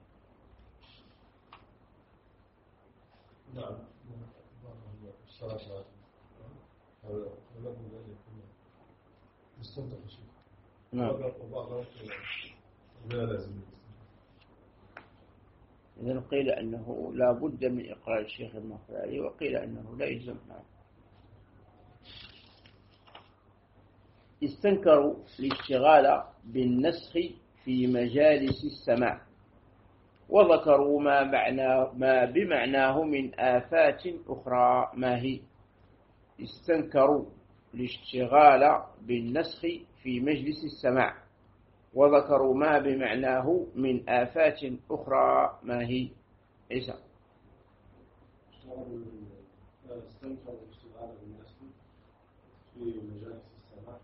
نعم. الشرط هذا لابد أن يكون مستنطق الشيخ. نعم. لا لازم. إذن قيل أنه لا بد من إقرار الشيخ بما قرئ عليه، وقيل أنه لا يلزم. نعم. استنكروا الاشتغال بالنسخ في مجالس السماع، وذكروا ما معناه ما بمعناه من آفات أخرى. ما هي؟ استنكروا الاشتغال بالنسخ في مجلس السماع، وذكروا ما بمعناه من آفات أخرى. ما هي؟ عيسى. استنكروا الاشتغال بالنسخ في مجالس السماع،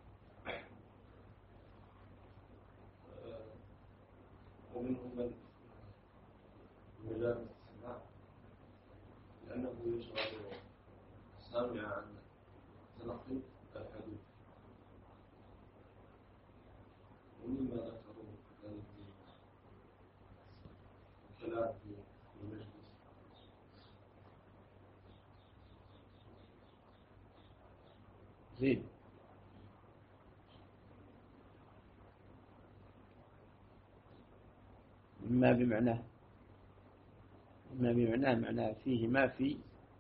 ومنهم من مجالس السماع لأنه يشغل السامع عن تلقي الحديث، ومما ذكروا ذلك الكلام في المجلس. زين. ما بمعناه ما بمعناه معناه فيه ما في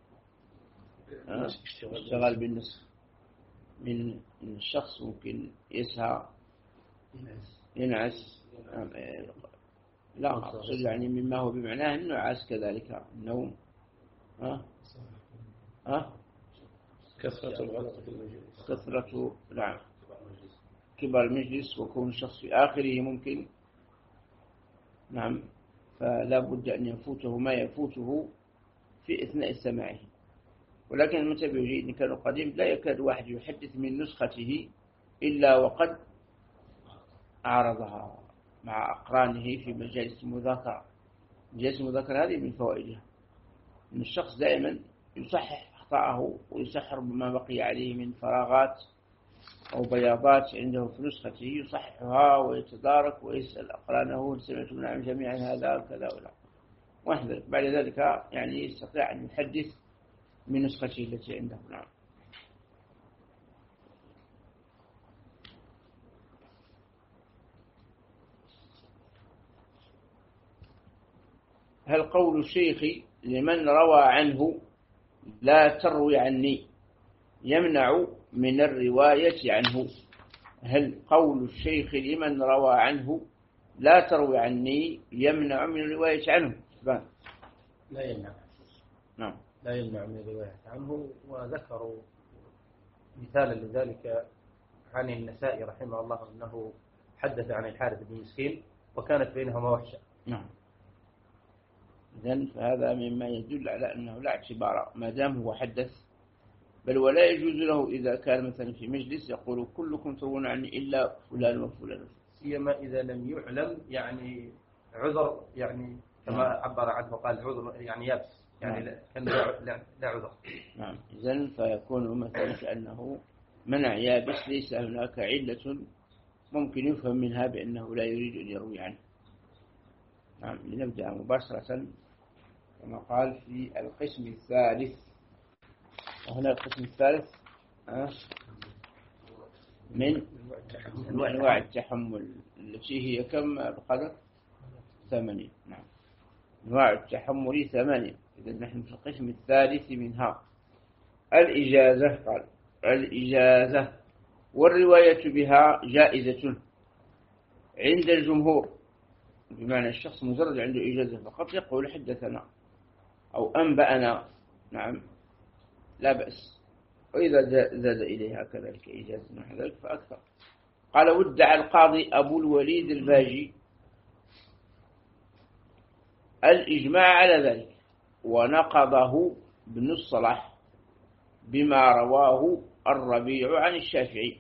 اشتغال بالنسخ من الشخص ممكن يسهى ينعس. لا أقصد يعني مما هو بمعناه النعاس كذلك النوم. ها ها كثرة الغلط في المجلس، كثرة نعم كبر المجلس وكون الشخص في آخره ممكن. نعم. فلا بد أن يفوته ما يفوته في أثناء سماعه. ولكن المنتبه إن كانوا قديم لا يكاد واحد يحدث من نسخته إلا وقد عارضها مع أقرانه في مجالس المذاكرة. مجالس المذاكرة هذه من فوائدها أن الشخص دائما يصحح أخطاءه ويصحح ما بقي عليه من فراغات أو بياضات عنده في نسخته، يصححها ويتدارك ويسأل أقرانه: هل سمعتم عن جميعا هذا كذا ولا؟ ونحن بعد ذلك يعني يستطيع أن يحدث من نسخته التي عنده. نعم. هل قول الشيخ لمن روى عنه لا تروي عني يمنع من الرواية عنه؟ هل قول الشيخ لمن روى عنه لا تروي عني يمنع من الرواية عنه؟ لا يمنع. نعم لا يمنع من الرواية عنه. وذكروا مثالا لذلك عن النسائي رحمه الله أنه حدث عن الحارث بن مسكين وكانت بينهما وحشة. نعم. إذن فهذا مما يدل على أنه لا اعتبار ما دام هو حدث، بل ولا يجوز له إذا كان مثلا في مجلس يقول كلكم ترون عني إلا فلان وفلان، سيما إذا لم يعلم يعني عذر، يعني كما عبر عنه قال عذر يعني يابس، يعني نعم. كان لا عذر. نعم. إذن فيكون مثلا كأنه منع يابس، ليس هناك علة ممكن يفهم منها بأنه لا يريد أن يروي عنه. نعم. لنبدأ مباشرة كما قال في القسم الثالث. وهنا القسم الثالث من أنواع التحمل التي هي كم بقدر ثمانية. نعم. أنواع التحمل ثمانية. إذا نحن في القسم الثالث منها. الإجازة، قال الإجازة والرواية بها جائزة عند الجمهور، بمعنى الشخص مجرد عنده إجازة فقط يقول حدثنا أو أنبأنا، نعم لا بأس. وإذا زاد إليها كذلك إجازة نحو ذلك فأكثر. قال وادعى القاضي أبو الوليد الباجي الإجماع على ذلك، ونقضه ابن الصلاح بما رواه الربيع عن الشافعي.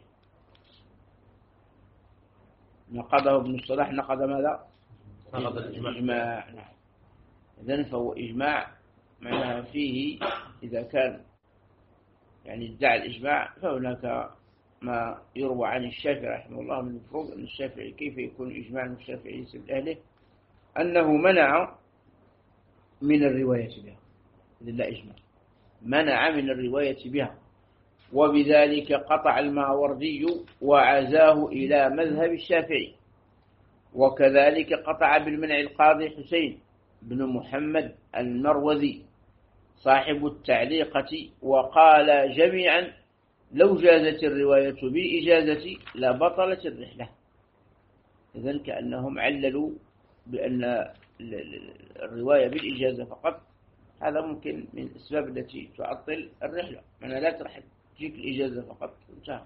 نقضه ابن الصلاح، نقض ماذا؟ نقض الإجماع. إجماع. نعم. إذن فهو إجماع معناها فيه إذا كان يعني ادعى الإجماع فهناك ما يروى عن الشافعي رحمه الله من المفروض أن الشافعي كيف يكون إجماع الشافعي يسب أهله أنه منع من الرواية بها، إذن لا إجماع، منع من الرواية بها، وبذلك قطع الماوردي وعزاه إلى مذهب الشافعي. وكذلك قطع بالمنع القاضي حسين بن محمد المروذي صاحب التعليقة، وقال جميعا لو جازت الرواية بالإجازة لبطلت الرحلة. إذن كأنهم عللوا بأن الرواية بالإجازة فقط هذا ممكن من الأسباب التي تعطل الرحلة، معنى لا ترحل تجيك الإجازة فقط انتهى.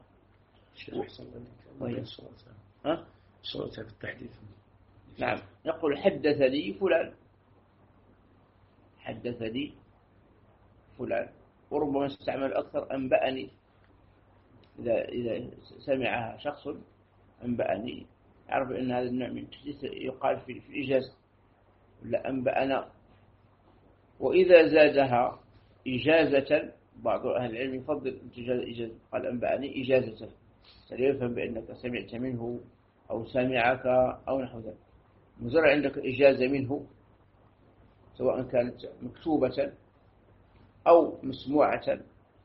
وهي ها؟ صورتها في التحديث. نعم. يقول حدثني فلان، حدثني فلان، وربما استعمل أكثر أنبأني. إذا إذا سمعها شخص أنبأني يعرف أن هذا النوع من التحديث يقال في الإجازة، ولا أنبأنا. وإذا زادها إجازة بعض أهل العلم يفضل إجازة، قال أنبأني إجازة فليفهم بأنك سمعت منه أو سمعك أو نحو ذلك. مجرد عندك إجازة منه سواء كانت مكتوبة أو مسموعة.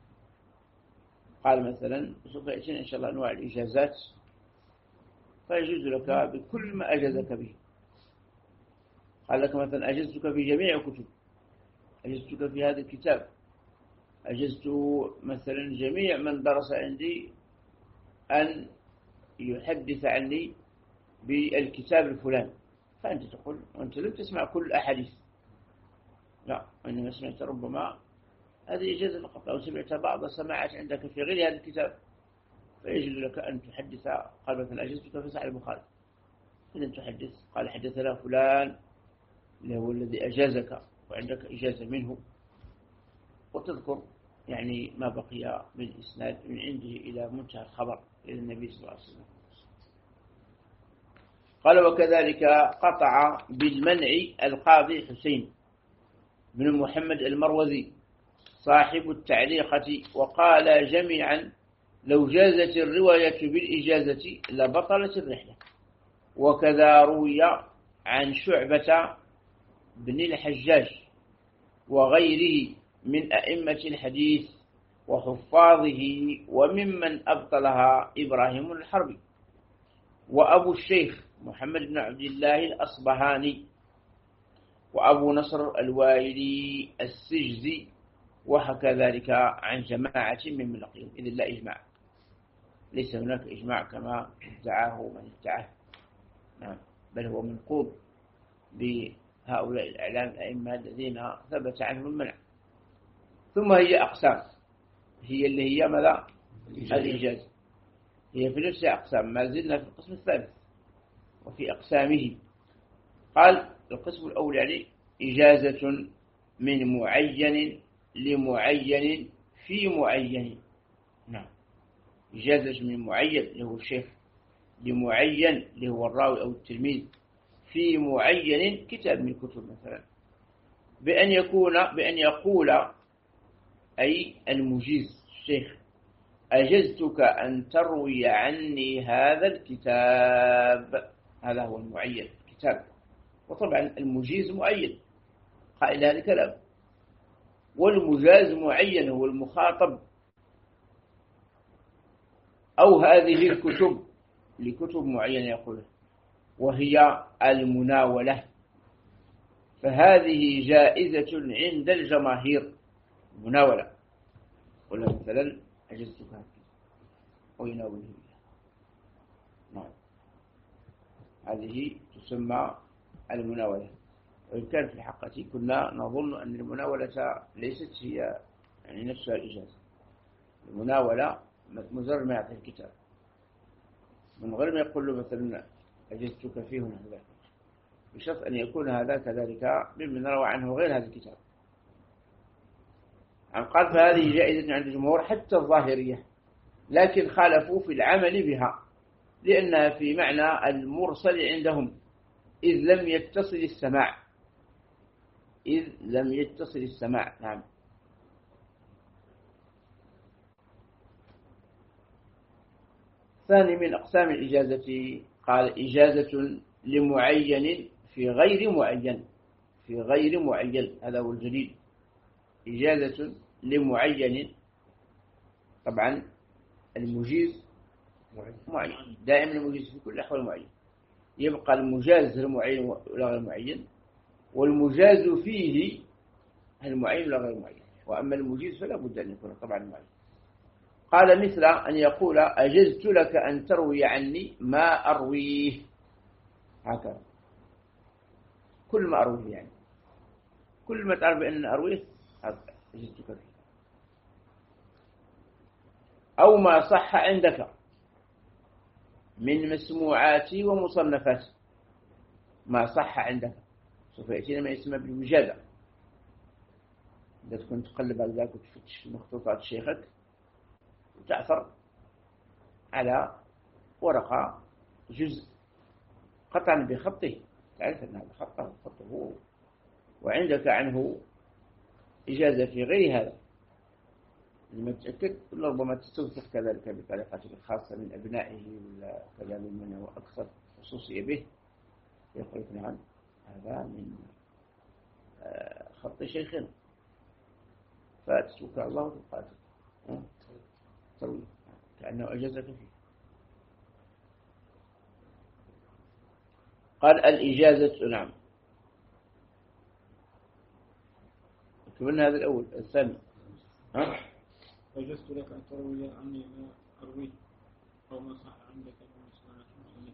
قال مثلا سوف يأتينا إن شاء الله أنواع الإجازات، فيجوز لك بكل ما أجازك به. قال لك مثلا أجزتك في جميع كتب، أجزتك في هذا الكتاب، أجزت مثلا جميع من درس عندي أن يحدث عني بالكتاب الفلاني، فأنت تقول وأنت لم تسمع كل الأحاديث، لا، إنما سمعت ربما هذه إجازة فقط، أو سمعت بعض السماعات عندك في غير هذا الكتاب فيجوز لك أن تحدث. قال مثلا أجزتك في صحيح البخاري، إذا تحدث قال حدثنا فلان اللي هو الذي أجازك وعندك إجازة منه، وتذكر يعني ما بقي من إسناد من عنده إلى منتهى الخبر إلى النبي صلى الله عليه وسلم. قال وكذلك قطع بالمنع القاضي حسين بن محمد المروذي صاحب التعليقة، وقال جميعا لو جازت الرواية بالإجازة لبطلت الرحلة. وكذا روي عن شعبة بن الحجاج وغيره من أئمة الحديث وحفاظه، وممن أبطلها إبراهيم الحربي وأبو الشيخ محمد بن عبد الله الأصبهاني وأبو نصر الوائلي السجزي وحكى ذلك عن جماعة من ملقيهم، إذن لا إجماع، ليس هناك إجماع كما ادعاه من ادعاه، نعم، بل هو منقوض بهؤلاء الأعلام الأئمة الذين ثبت عنهم المنع. ثم هي أقسام، هي اللي هي ماذا؟ الإجازة، هي في نفسها أقسام، ما زلنا في القسم الثالث وفي أقسامه. قال القسم الأول يعني إجازة من معين لمعين في معين، نعم، إجازة من معين اللي هو الشيخ لمعين اللي هو الراوي أو التلميذ في معين كتاب من الكتب مثلا، بأن يكون بأن يقول أي المجيز الشيخ أجزتك أن تروي عني هذا الكتاب، هذا هو المعين كتاب، وطبعا المجيز معين قائل هذا الكلام، والمجاز معين هو المخاطب، أو هذه الكتب لكتب معينة يقول، وهي المناولة، فهذه جائزة عند الجماهير مناولة، ولا مثلا أجزتك هكذا ويناوله، نعم، هذه تسمى المناولة. وإن كان في الحقيقة كنا نظن أن المناولة ليست هي يعني نفسها الإجازة، المناولة مجرد ما يعطي الكتاب من غير ما يقول له مثلا أجزتك فيه هنا، بشرط أن يكون هذا كذلك ممن روى عنه غير هذا الكتاب. عن قال فهذه جائزة عند الجمهور حتى الظاهرية، لكن خالفوا في العمل بها لأنها في معنى المرسل عندهم، إذ لم يتصل السماع، إذ لم يتصل السماع، نعم. ثاني من أقسام الإجازة قال إجازة لمعين في غير معين، في غير معين، هذا هو الجديد، إجازة لمعين، طبعا المجيز معين دائما، المجيز في كل الأحوال معين، يبقى المجاز المعين ولا غير معين، والمجاز فيه المعين ولا غير معين، وأما المجيز فلا بد أن يكون طبعا معين. قال مثل أن يقول أجزت لك أن تروي عني ما أرويه، هكذا كل ما أرويه، يعني كل ما تعرف بأن أرويه أجزتك فيه، أو ما صح عندك من مسموعاتي ومصنفاتي، ما صح عندك سوف يأتينا ما يسمى بالوجادة، إذا كنت تقلب على ذلك وتفتش في مخطوطات شيخك وتعثر على ورقة جزء قطعا بخطه، تعرف أن هذا خطه خطه وعندك عنه إجازة في غير هذا، لما تتأكد ربما تستوثق كذلك بطريقته الخاصة من أبنائه ولا كذا ممن هو أكثر خصوصية به، يقول نعم هذا من خط شيخنا، فتتوكل الله وتقاتل تروي كأنه أجازك فيه. قال الإجازة، نعم، كملنا هذا الأول. الثاني ها؟ أجزت لك أن تروي عني ما أرويه أو ما صح عندك من مسموعات المسلمين،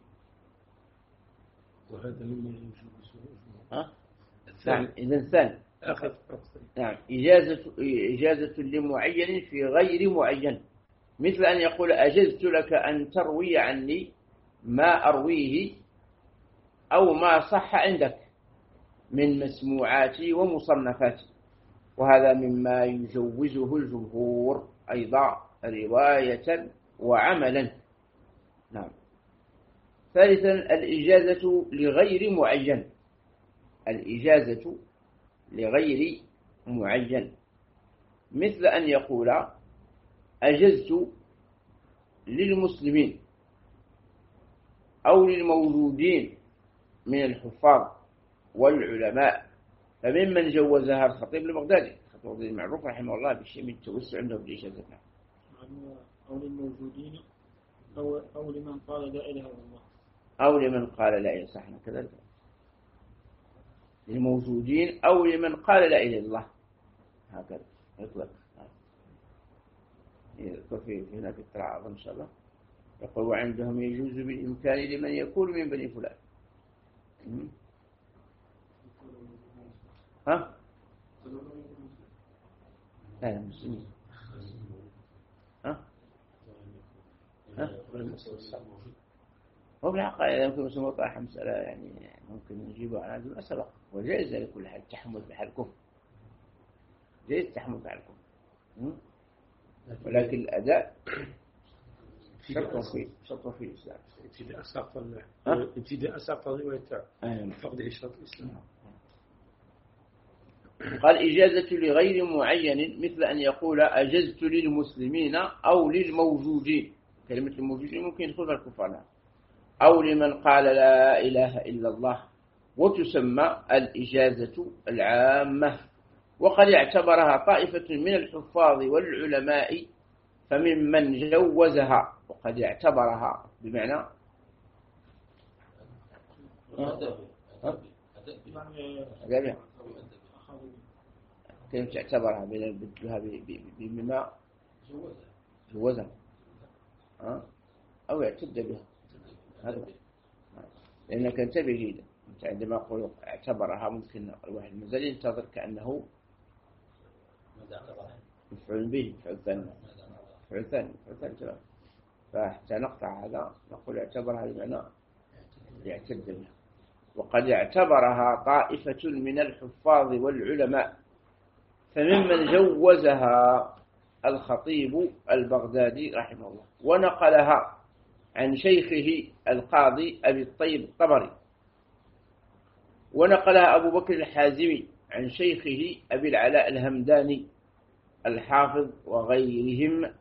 وهذا مما يجوز. ها؟ نعم، إذا الثاني أخذ نعم إجازة إجازة لمعين في غير معين، مثل أن يقول أجزت لك أن تروي عني ما أرويه أو ما صح عندك من مسموعاتي ومصنفاتي، وهذا مما يجوزه الجمهور أيضا رواية وعملا، نعم. ثالثا الإجازة لغير معين، الإجازة لغير معين، مثل أن يقول أجزت للمسلمين أو للموجودين من الحفاظ والعلماء، فممن جوزها الخطيب البغدادي، الخطيب المعروف رحمه الله بشيء من التوسع عنده في الإجازة، أو للموجودين أو أو لمن قال لا إله إلا الله، أو لمن قال لا إله، صحنا كذلك. للموجودين أو لمن قال لا إله إلا الله، هكذا يطلق. يذكر في هناك التعارض إن شاء الله. يقول وعندهم يجوز بالإمكان لمن يكون من بني فلان. ها؟ لا مسلمين. ها؟ ها؟ هو بالحقيقة يمكن مسلم وطاح مسألة يعني ممكن نجيبها على هذا المسألة، وجائز لكل حال التحمل بحال الكفر، جائز التحمل بحال الكفر، ولكن الأداء شرط فيه شرط فيه الإسلام. ابتداء ساق ابتداء ساق الرواية تاع فقد إشراط الإسلام. قال إجازة لغير معين مثل أن يقول أجزت للمسلمين أو للموجودين، كلمة الموجودين ممكن يدخل في الكفار، أو لمن قال لا إله إلا الله، وتسمى الإجازة العامة. وقد اعتبرها طائفة من الحفاظ والعلماء فممن جوزها، وقد اعتبرها بمعنى أدبها كيف تعتبرها بما جوزها أو يعتد بها، هذا لأنك انتبه جيدا عندما أقول اعتبرها ممكن الواحد مازال ينتظر كأنه مفعول به، مفعول ثاني مفعول ثاني مفعول ثاني، فحتى نقطع هذا نقول اعتبرها بمعنى يعتد بها. وقد اعتبرها طائفة من الحفاظ والعلماء فممن جوزها الخطيب البغدادي رحمه الله، ونقلها عن شيخه القاضي أبي الطيب الطبري، ونقلها أبو بكر الحازمي عن شيخه أبي العلاء الهمداني الحافظ وغيرهم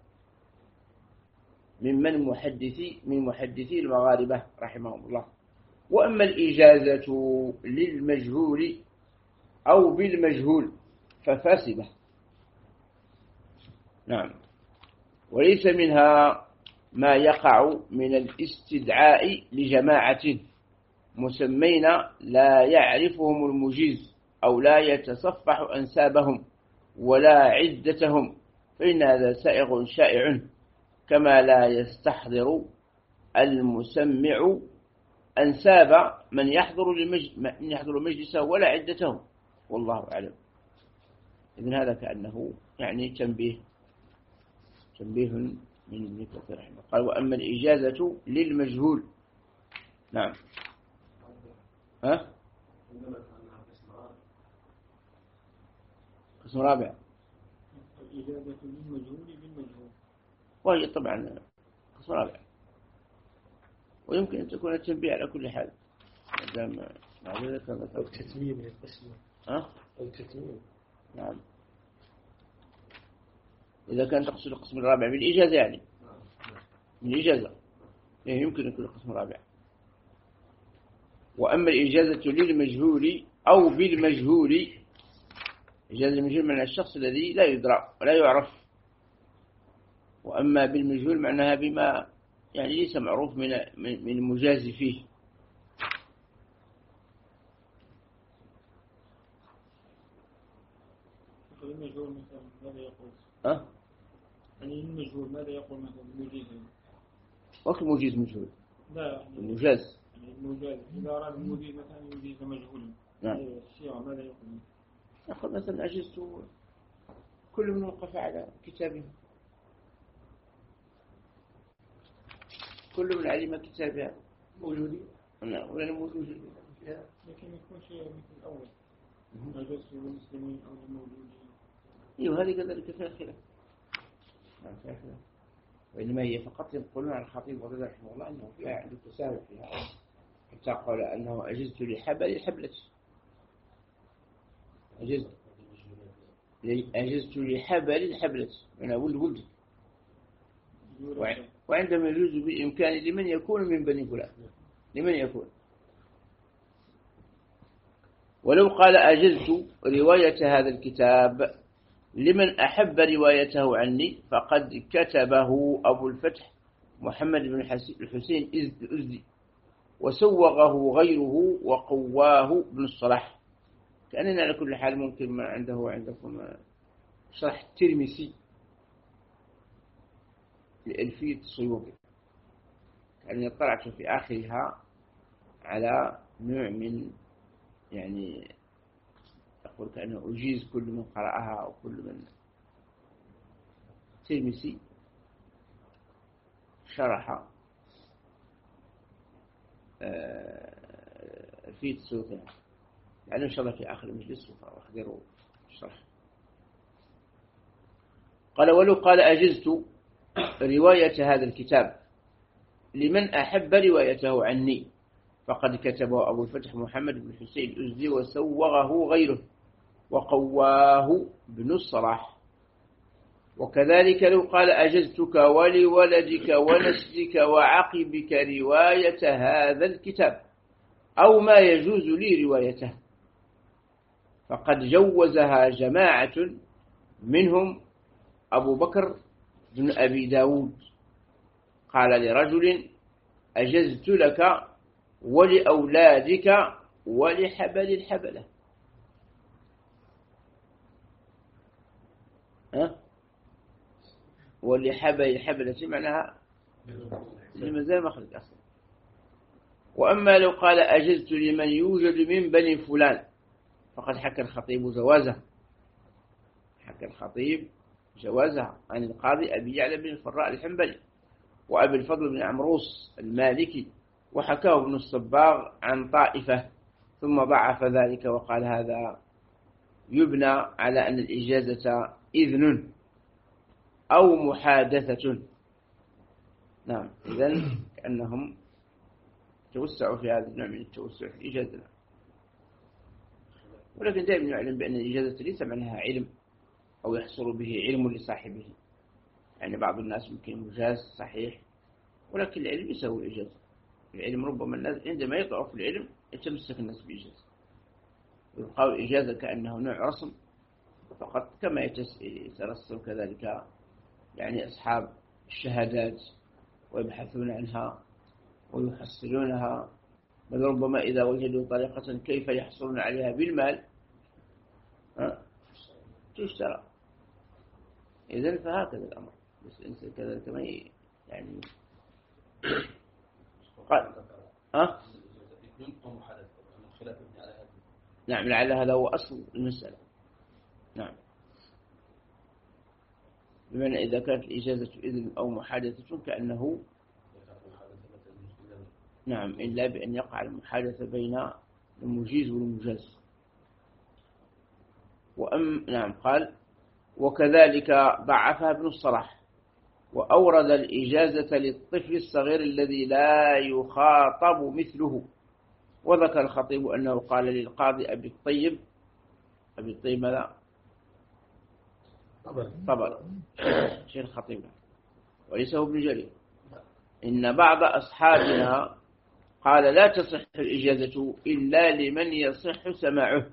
ممن محدثي من محدثي المغاربة رحمهم الله. وأما الإجازة للمجهول أو بالمجهول ففاسدة، نعم، وليس منها ما يقع من الاستدعاء لجماعة مسمين لا يعرفهم المجيز أو لا يتصفح أنسابهم ولا عدتهم، فإن هذا سائغ شائع، كما لا يستحضر المسمع أنساب من يحضر من يحضر مجلسه ولا عدتهم، والله أعلم. إذن هذا كأنه يعني تنبيه تنبيه من ابن كثير رحمه الله. قال وأما الإجازة للمجهول، نعم، ها قسم رابع، الإجازة للمجهول بالمجهول، وهي طبعا قسم رابع، ويمكن أن تكون التنبيه على كل حال دام مع ذلك أو تتميم القسم، ها أو تتميم، نعم، إذا كان تقصد القسم الرابع بالإجازة يعني بالإجازة يمكن أن يكون القسم الرابع. وأما الإجازة للمجهول أو بالمجهول، إجازة المجهول من الشخص الذي لا يدرى ولا يعرف، وأما بالمجهول معناها بما يعني ليس معروف من من المجاز فيه. المجهول مثلا ماذا يقول؟ أه؟ يعني المجهول ماذا يقول مثلا المجيز؟ وقت المجيز مجهول. لا يعني المجاز. يعني المجاز إذا أراد المجيز مثلا يجيز مجهولا. نعم. الشيعة ماذا يقول؟ يقول مثلا أجزت كل من وقف على كتابه، كل من علم كتابها موجودين. نعم ولا موجود فيها. لكن يكون شيء مثل الأول. أجزت للمسلمين أو للموجودين. إيه هذه كذلك فيها خلاف. نعم فيها خلاف. وإنما هي فقط يقولون عن الخطيب وغيره رحمه الله أنه فيها عنده تساهل فيها، حتى قال أنه أجزت لحبل الحبلة، أجزت أجزت لحبل الحبلة من ولد ولد، وعندما يجوز بالإمكان لمن يكون من بني فلان، لمن يكون. ولو قال أجزت رواية هذا الكتاب لمن أحب روايته عني فقد كتبه أبو الفتح محمد بن الحسين الأزدي، وسوغه غيره وقواه ابن الصلاح، كأننا على كل حال ممكن ما عنده عندكم شرح الترمسي لألفية السيوطي، يعني اطلعت في آخرها على نوع من يعني أقول كأنه أجيز كل من قرأها أو كل من الترمسي شرح ألفية السيوطي، يعني إن شاء الله في آخر المجلس وأخذروا الشرح. قال ولو قال أجزت رواية هذا الكتاب لمن أحب روايته عني فقد كتبه أبو الفتح محمد بن حسين الأزدي وسوغه غيره وقواه ابن الصلاح. وكذلك لو قال أجزتك ولولدك ونسلك وعقبك رواية هذا الكتاب أو ما يجوز لي روايته فقد جوزها جماعة منهم أبو بكر بن أبي داود قال لرجل أجزت لك ولأولادك ولحبل الحبلة. ها ولحبل الحبلة معناها لمازال مخرج أصلا. وأما لو قال أجزت لمن يوجد من بني فلان فقد حكى الخطيب جوازه، حكى الخطيب جوازها عن القاضي أبي يعلى بن الفراء الحنبلي وأبي الفضل بن عمروس المالكي، وحكاه ابن الصباغ عن طائفة ثم ضعف ذلك وقال هذا يبنى على أن الإجازة إذن أو محادثة. نعم، إذن كأنهم توسعوا في هذا النوع من التوسع في الإجازة، ولكن دائما نعلم بأن الإجازة ليس معناها علم أو يحصل به علم لصاحبه. يعني بعض الناس ممكن مجاز صحيح ولكن العلم يسوي الإجازة. العلم ربما الناس عندما يقع في العلم يتمسك الناس بإجازة ويبقى الإجازة كأنه نوع رسم فقط، كما يترسم كذلك يعني أصحاب الشهادات ويبحثون عنها ويحصلونها، بل ربما إذا وجدوا طريقة كيف يحصلون عليها بالمال تشترى. إذن فهكذا الأمر، بس إنسان كذلك ما يعني قال ها نعم لعل هذا هو أصل المسألة. نعم، بمعنى إذا كانت الإجازة إذن أو محادثة كأنه نعم إلا بأن يقع المحادثة بين المجيز والمجاز. وأم نعم قال وكذلك ضعفها ابن الصلاح وأورد الإجازة للطفل الصغير الذي لا يخاطب مثله. وذكر الخطيب أنه قال للقاضي أبي الطيب أبي الطيب ماذا؟ طبعا شيخ الخطيب وليس هو ابن جرير إن بعض أصحابنا قال لا تصح الإجازة إلا لمن يصح سماعه،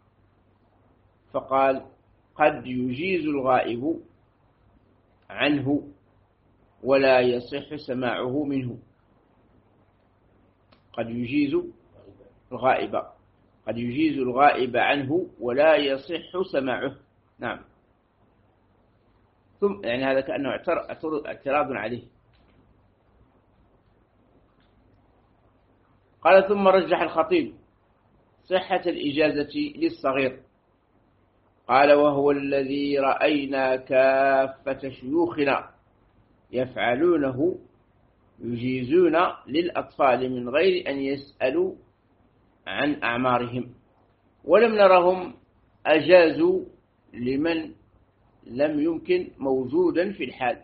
فقال قد يجيز الغائب عنه ولا يصح سماعه منه. قد يجيز الغائب قد يجيز الغائب عنه ولا يصح سماعه. نعم، ثم يعني هذا كأنه اعتراض عليه. قال ثم رجح الخطيب صحة الإجازة للصغير قال وهو الذي رأينا كافة شيوخنا يفعلونه يجيزون للأطفال من غير أن يسألوا عن أعمارهم، ولم نرهم أجازوا لمن لم يمكن موجودا في الحال.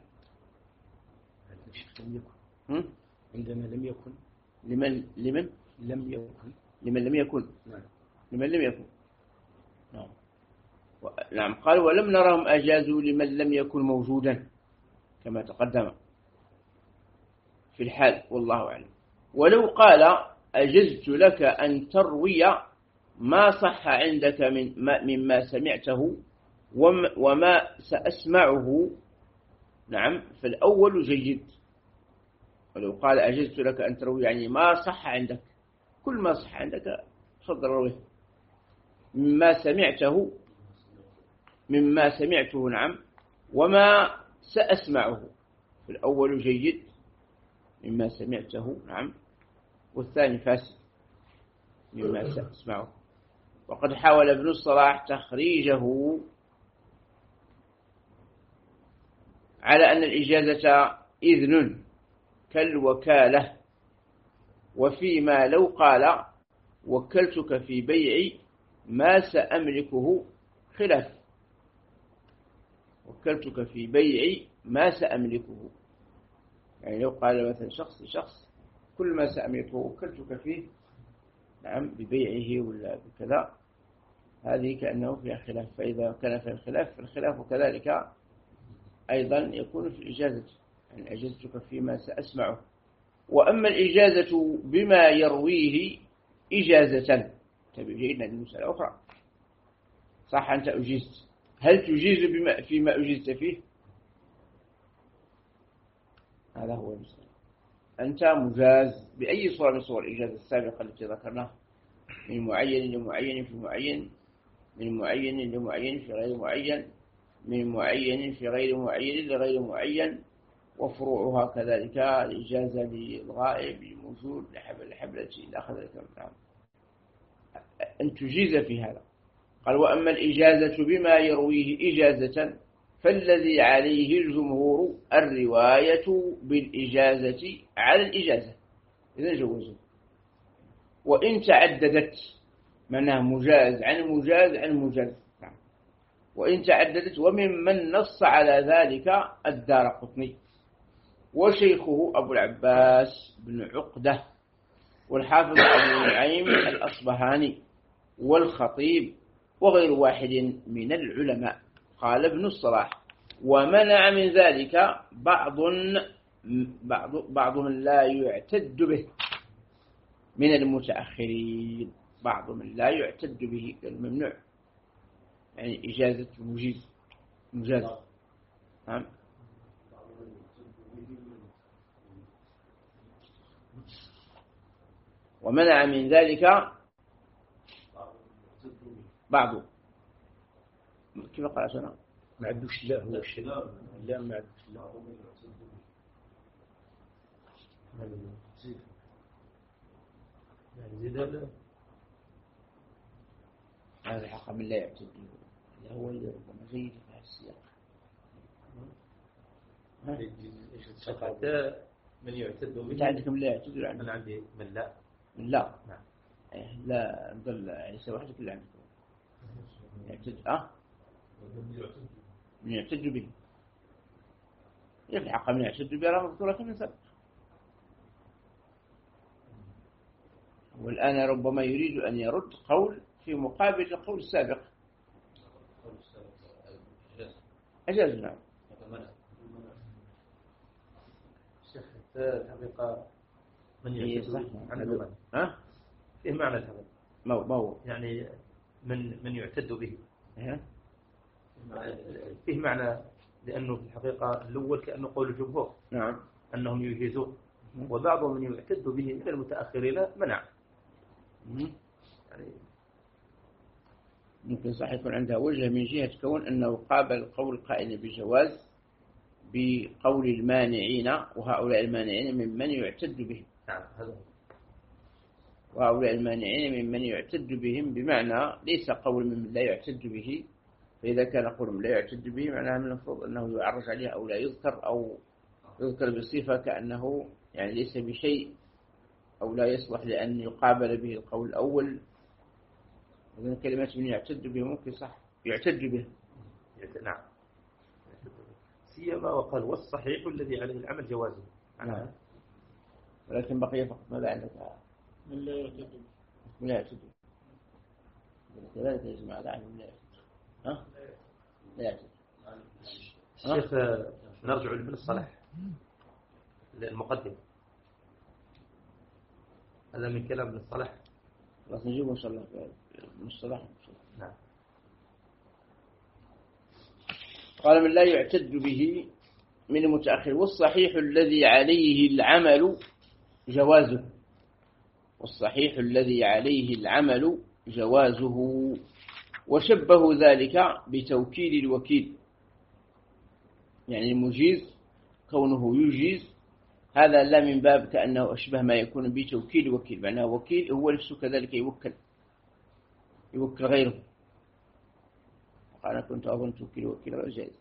عندما لم يكن لمن لمن لم يكن لمن لم يكن نعم لمن لم يكن نعم نعم قال ولم نرهم أجازوا لمن لم يكن موجودا كما تقدم في الحال والله أعلم. ولو قال أجزت لك أن تروي ما صح عندك من مما سمعته وما سأسمعه نعم فالأول جيد. ولو قال أجزت لك أن تروي يعني ما صح عندك، كل ما صح عندك تفضل رويه. مما سمعته مما سمعته نعم وما سأسمعه. الأول جيد مما سمعته نعم، والثاني فاسد مما سأسمعه. وقد حاول ابن الصلاح تخريجه على أن الإجازة إذن كالوكالة، وفيما لو قال وكلتك في بيع ما سأملكه خلاف، وكلتك في بيع ما سأملكه، يعني لو قال مثلا شخص لشخص كل ما سأملكه وكلتك فيه نعم ببيعه ولا بكذا، هذه كأنه فيها خلاف. فإذا كان في الخلاف فالخلاف كذلك أيضا يكون في الإجازة، يعني أجزتك فيما سأسمعه. وأما الإجازة بما يرويه إجازة، تبي جيدنا المسألة أخرى، صح أنت أجيزت، هل تجيز بما فيما أجيزت فيه؟ هذا هو المسألة. أنت مجاز بأي صورة من صور الإجازة السابقة التي ذكرناها، من معين لمعين في معين، من معين لمعين في غير معين، من معين في غير معين لغير معين، وفروعها كذلك الإجازة للغائب للموجود لحبلة إلى آخره. أن تجيز في هذا. قال وأما الإجازة بما يرويه إجازة فالذي عليه الجمهور الرواية بالإجازة على الإجازة، إذن جوزه. وإن تعددت منها مجاز عن مجاز عن مجاز، وإن تعددت. وممن نص على ذلك الدارقطني وشيخه أبو العباس بن عقدة والحافظ أبو نعيم الأصبهاني والخطيب وغير واحد من العلماء. قال ابن الصلاح ومنع من ذلك بعض بعض بعض من لا يعتد به من المتأخرين، بعض من لا يعتد به الممنوع، يعني إجازة مجيز مجاز. نعم. ومنع من ذلك بعض، كيف قال سنة ما عندوش لا هو الشيء لا ما عندوش لا يعني زيد هذا هذا الحق من لا يعتد به هو اللي ربما زيد في السياق. حتى من يعتد به. أنت عندك من لا يعتد به؟ أنا عندي من لا. من لا. نعم. لا ضل يعني سوى واحد كل عندك. يعتد أه. من يعتد به. يلحق من يعتد به راه مذكورة من سبق. والآن ربما يريد أن يرد قول في مقابل القول السابق. أجاز. نعم. شيخ الحقيقة من يعتد عنه ها؟ فيه معنى هذا. ما هو؟ يعني من من يعتد به. ها؟ فيه معنى لأنه في الحقيقة الأول كأنه قول الجمهور. نعم. أنهم يجيزون، وبعضهم من يعتد به من المتأخرين منع. يعني ممكن صح يكون عندها وجه من جهة كون أنه قابل قول القائل بجواز بقول المانعين، وهؤلاء المانعين ممن يعتد بهم. نعم هذا. وهؤلاء المانعين ممن يعتد بهم بمعنى ليس قول من لا يعتد به، فإذا كان قول من لا يعتد به معناه من المفروض أنه يعرج عليه أو لا يذكر، أو يذكر بصفة كأنه يعني ليس بشيء أو لا يصلح لأن يقابل به القول الأول. إذن كلمة من يعتد به ممكن صح يعتد به. نعم. سيما وقال والصحيح الذي عليه العمل جوازه. نعم. ولكن بقي فقط ماذا عندك؟ من لا يعتد من لا يعتد. كذلك يا جماعة لا من لا يعتد. ها؟ لا يعتد. الشيخ نرجع لابن الصلاح المقدم، هذا من كلام ابن الصلاح. خلاص نجيبه إن شاء الله ابن الصلاح. نعم. قال من لا يعتد به من المتأخر، والصحيح الذي عليه العمل جوازه، والصحيح الذي عليه العمل جوازه. وشبهوا ذلك بتوكيل الوكيل، يعني المجيز كونه يجيز هذا لا من باب كأنه أشبه ما يكون بتوكيل الوكيل، معناه وكيل هو نفسه كذلك يوكل يوكل غيره. أنا كنت أظن توكيل وكيل غير جائز،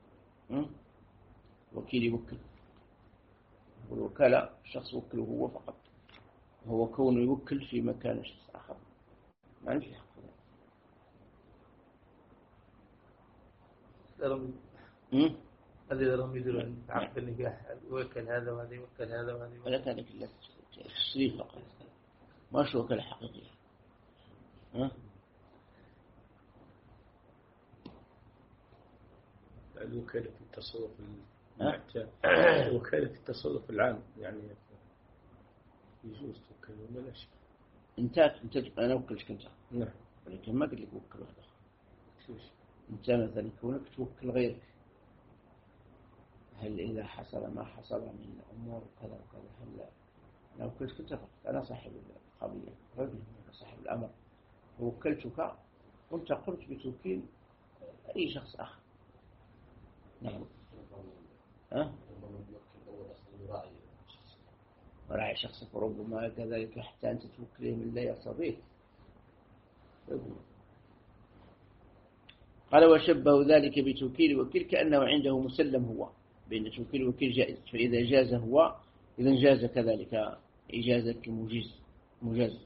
وكيل يوكل، والوكالة شخص وكله هو فقط، هو كونه يوكل في مكان شخص آخر ما نفي حق. هذه لهم يدرون عقد النكاح يوكل هذا وهذا يوكل هذا وهذا، ولا كان إلا تشريف فقط ما شو وكالة حقيقية. ها الوكالة في التصرف المعتاد، وكالة التصرف العام يعني يجوز توكل ولا لا شيء. انت انت انا وكلتك انت، نعم، ولكن ما قلت لك وكل واحد اخر. انت مثلا كونك توكل غيرك، هل اذا حصل ما حصل من امور كذا وكذا هل انا وكلتك انت فقط، انا صاحب القضيه رجل صاحب الامر، وكلتك وانت قمت بتوكيل اي شخص اخر. نعم. ها؟ وراعي شخصك وربما كذلك حتى أنت توكله من لا يصبيه. قال وشبه ذلك بتوكيل وكيل كأنه عنده مسلم هو، بأن توكيل وكيل جائز، فإذا جاز هو إذا جاز كذلك إجازة المجيز مجاز.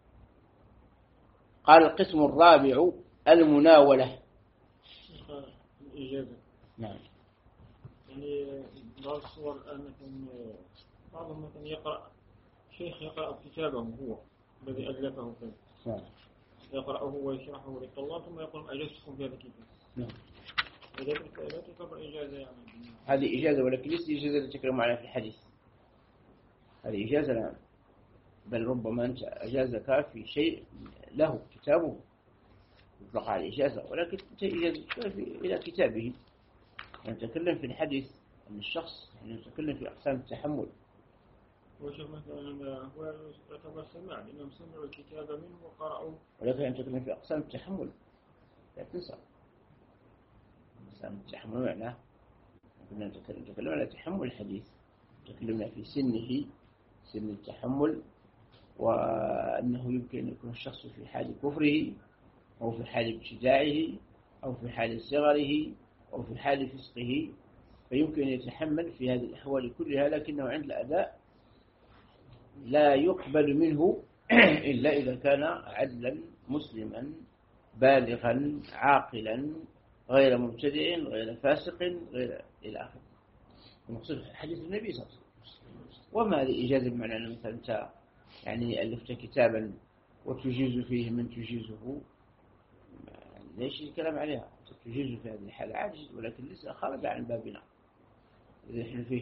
قال القسم الرابع المناولة. الإجازة. نعم. يعني بعض الصور الآن مثلا بعضهم مثلا يقرأ شيخ يقرأ كتابه هو الذي ألفه فيه. نعم. يقرأه ويشرحه للطلاب ثم يقول أجزتكم في هذا الكتاب. نعم. إذا لا تعتبر إجازة يعني. هذه إجازة ولكن ليست إجازة التي تكلم عنها في الحديث. هذه إجازة لا، بل ربما أنت أجازك في شيء له كتابه يطلق على الإجازة، ولكن إجازة إلى كتابه. نتكلم في الحديث عن الشخص، نتكلم في أقسام التحمل. وشوف مثلا هو يعتبر سماع لأنهم سمعوا الكتاب منه وقرأوا، ولكن نتكلم في أقسام التحمل لا تنسى. أقسام التحمل معناه كنا نتكلم على تحمل الحديث، تكلمنا في سنه سن التحمل، وأنه يمكن أن يكون الشخص في حال كفره أو في حال ابتداعه أو في حال صغره أو في حال فسقه، فيمكن أن يتحمل في هذه الأحوال كلها، لكنه عند الأداء لا يقبل منه إلا إذا كان عدلا مسلما بالغا عاقلا غير مبتدع غير فاسق غير إلى آخره. المقصود حديث النبي صلى الله عليه وسلم. وما هذه إجازة بمعنى أن مثلا أنت يعني ألفت كتابا وتجيز فيه من تجيزه، ليش الكلام عليها؟ تجيز في هذه الحالة عاجز، ولكن لسه خرج عن بابنا إذا نحن فيه.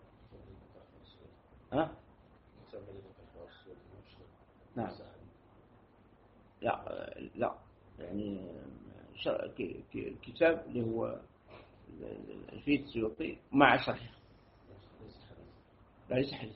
ها؟ نعم. لا لا يعني الكتاب اللي هو الفيت السيوطي مع شرحه لا ليس حديث،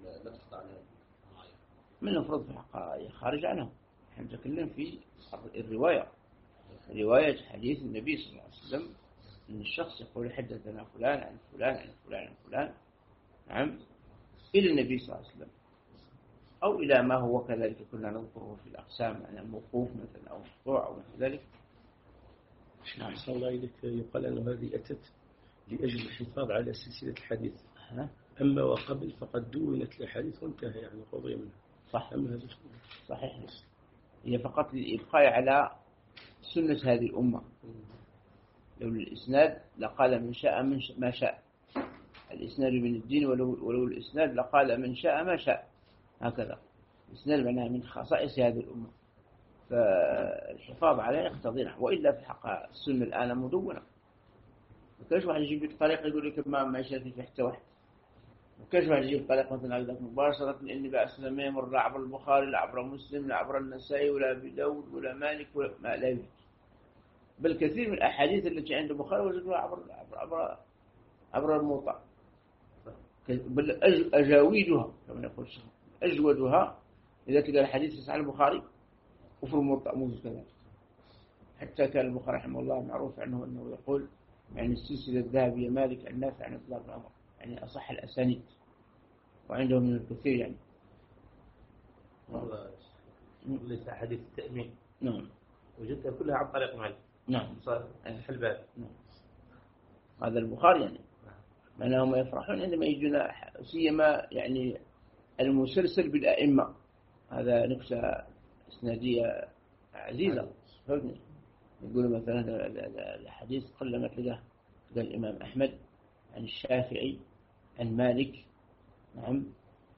من المفروض في الحقائق خارج عنه. نحن نتكلم في الرواية، رواية حديث النبي صلى الله عليه وسلم أن الشخص يقول حدثنا فلان عن فلان عن فلان عن فلان نعم إلى النبي صلى الله عليه وسلم، أو إلى ما هو كذلك كنا نذكره في الأقسام يعني الموقوف مثلا أو مرفوع أو مثل ذلك. نعم. أحسن الله إليك. يقال أن هذه أتت لأجل الحفاظ على سلسلة الحديث، أما وقبل فقد دونت الحديث وانتهى يعني قضية منها. صح. أما هذا صحيح، هي فقط للإبقاء على سنة هذه الأمة. لو الإسناد لقال من شاء من ما شاء، الإسناد من الدين، ولو, ولو الإسناد لقال من شاء ما شاء، هكذا. الإسناد معناه من خصائص هذه الأمة، فالحفاظ عليه يقتضينا، وإلا في حق السنة الآن مدونة. وكاش واحد يجيب لك طريقة يقول لك ما ما شاء في حتى واحد، وكاش واحد يجيب طريقة مثلا عندك مباشرة لأن النبي عليه الصلاة والسلام يمر لا عبر البخاري لا عبر مسلم لا عبر النسائي ولا أبي داود ولا مالك ولا ما لا يوجد. بل كثير من الأحاديث التي عند البخاري وجدوها عبر عبر عبر, عبر الموطأ، بل أجاويدها كما يقول الشيخ أجودها إذا تلقى الحديث في صحيح البخاري وفي الموطأ موجود كذلك. حتى كان البخاري رحمه الله معروف عنه أنه يقول يعني السلسلة الذهبية مالك النافع عن عبد الله بن عمر، يعني أصح الأسانيد، وعنده من الكثير يعني. والله ليس حديث التأمين. نعم. وجدتها كلها عن طريق مالك. نعم. صار الحلبان. نعم. هذا البخاري يعني معناهم يفرحون عندما يجون سيما يعني المسلسل بالأئمة، هذا نكتة إسنادية عزيزة. فهمني يقول مثلا الحديث قلما تلقاه الإمام أحمد عن الشافعي عن مالك. نعم.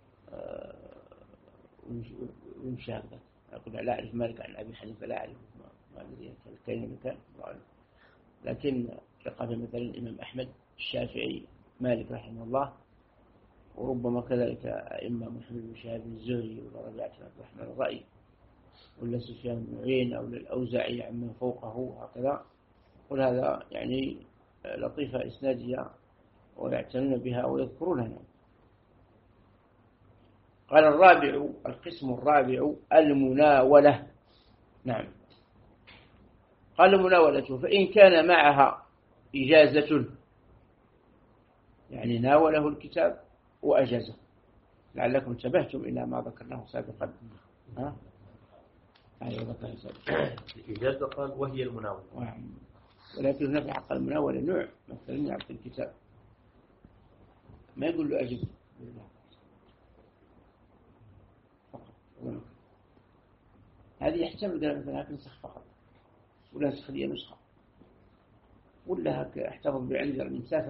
ويمشي هكذا. أقول لا أعرف مالك عن أبي حنيفة، لا أعرف ما أدري كاين مكان، لكن لقى مثلا الإمام أحمد الشافعي مالك رحمه الله، وربما كذلك أئمة محمد بن شهاب الزهري ولا ربيعة بن عبد الرحمن الرأي ولا سفيان بن عيينة أو الأوزاعي عمن فوقه هكذا. قل هذا يعني لطيفة إسنادية ويعتنون بها ويذكرونها. قال الرابع، القسم الرابع المناولة. نعم. قال المناولة فإن كان معها إجازة، يعني ناوله الكتاب وأجازه. لعلكم انتبهتم إلى ما ذكرناه سابقا. ها؟ أيوة ذكرنا سابقا. الإجازة قال وهي المناولة. ولكن هناك في حق المناولة نوع، مثلا يعطي الكتاب ما يقول له أجز فقط. هذه يحتمل قال مثلا هكذا نسخ فقط، ولا نسخ لي نسخة، ولا هك احتفظ بعندي من سافر.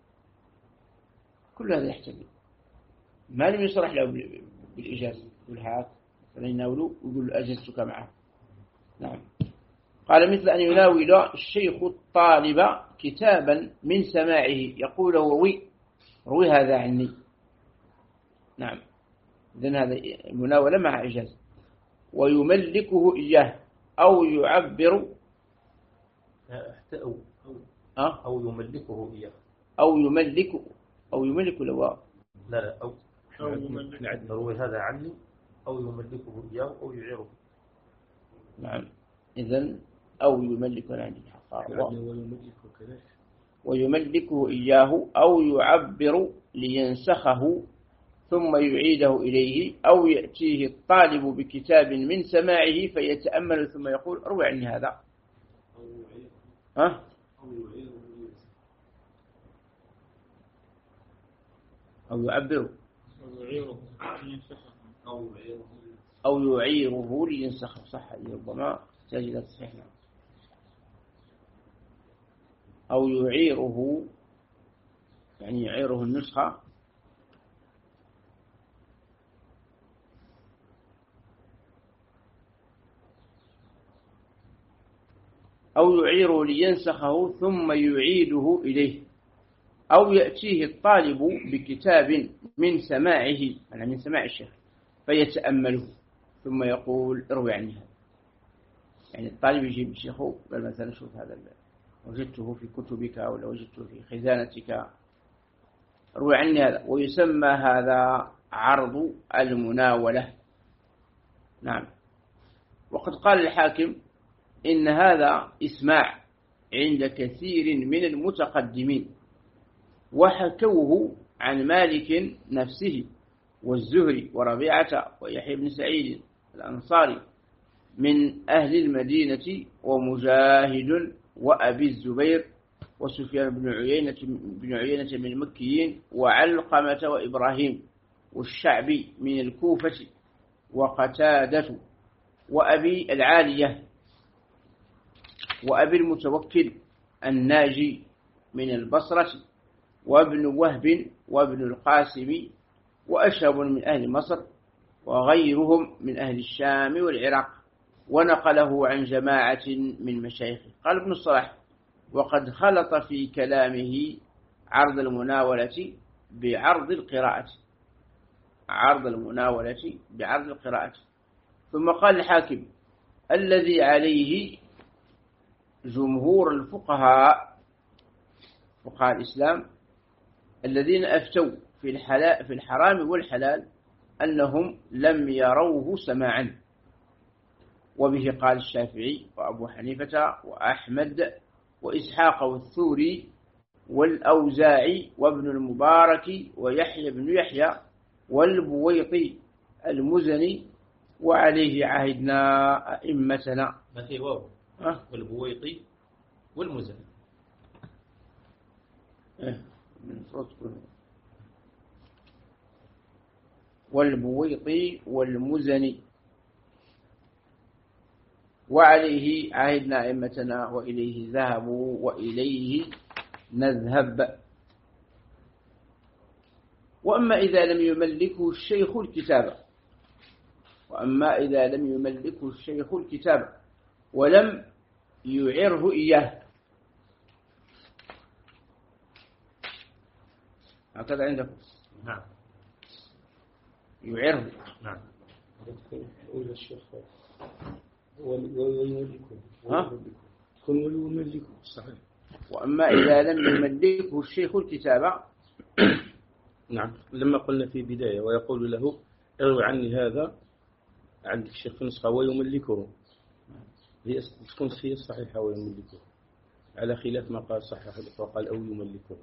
كل هذا يحتمل، ما لم يصرح له بالإجازة. يقول هات مثلا يناوله ويقول له أجزتك معه. نعم. قال مثل أن يناول الشيخ الطالب كتابا من سماعه يقول روي روي هذا عني. نعم. إذن هذا المناولة مع إجازة. ويملكه إياه أو يعبر أو أه؟ أو يملكه إياه أو يملك أو يملك لواء لا لا أو أو يملك روي هذا عني أو يملكه إياه أو يعيره. نعم. إذن أو يملك عندي ويملكه إياه أو يعبر لينسخه ثم يعيده إليه، أو يأتيه الطالب بكتاب من سماعه فيتأمل ثم يقول روي عني هذا. ها؟ أو يعبر أو يعيره لينسخه. صح، ربما تحتاج إلى تصحيح. أو يعيره يعني يعيره النسخة. أو يعيره لينسخه ثم يعيده إليه، أو يأتيه الطالب بكتاب من سماعه، أنا من سماع الشيخ، فيتأمله ثم يقول اروي عني هذا. يعني الطالب يجيب الشيخه قال مثلا شوف هذا وجدته في كتبك ولا وجدته في خزانتك، اروي عني هذا. ويسمى هذا عرض المناولة. نعم. وقد قال الحاكم إن هذا إسماع عند كثير من المتقدمين، وحكوه عن مالك نفسه والزهري وربيعة ويحيى بن سعيد الأنصاري من أهل المدينة، ومجاهد وأبي الزبير وسفيان بن عيينة بن عيينة من المكيين، وعلقمة وإبراهيم والشعبي من الكوفة، وقتادة وأبي العالية وأبي المتوكل الناجي من البصرة، وابن وهب وابن القاسم وأشهب من أهل مصر، وغيرهم من أهل الشام والعراق. ونقله عن جماعة من مشايخه. قال ابن الصلاح وقد خلط في كلامه عرض المناولة بعرض القراءة، عرض المناولة بعرض القراءة. ثم قال الحاكم الذي عليه جمهور الفقهاء فقهاء الإسلام الذين أفتوا في الحلال في الحرام والحلال أنهم لم يروه سماعا، وبه قال الشافعي وأبو حنيفة وأحمد وإسحاق والثوري والأوزاعي وابن المبارك ويحيى بن يحيى والبويطي المزني وعليه عهدنا أئمتنا. ما في واو أه؟ والبويطي والمزني أه. والبويطي والمزني وعليه عهدنا أئمتنا وإليه ذهبوا وإليه نذهب. وأما إذا لم يملكه الشيخ الكتاب وأما إذا لم يملكه الشيخ الكتاب ولم يعره إياه، هكذا عندكم. نعم يعره. نعم. أولى الشيخ ويملكه ها؟ تكون ويملكه صحيح. وأما إذا لم يملكه الشيخ الكتاب. نعم. لما قلنا في بداية ويقول له اروي عني هذا، عندك الشيخ في نسخة ويملكه، هي تكون في الصحيحة ويملكه، على خلاف ما قال صحيح وقال أو يملكه.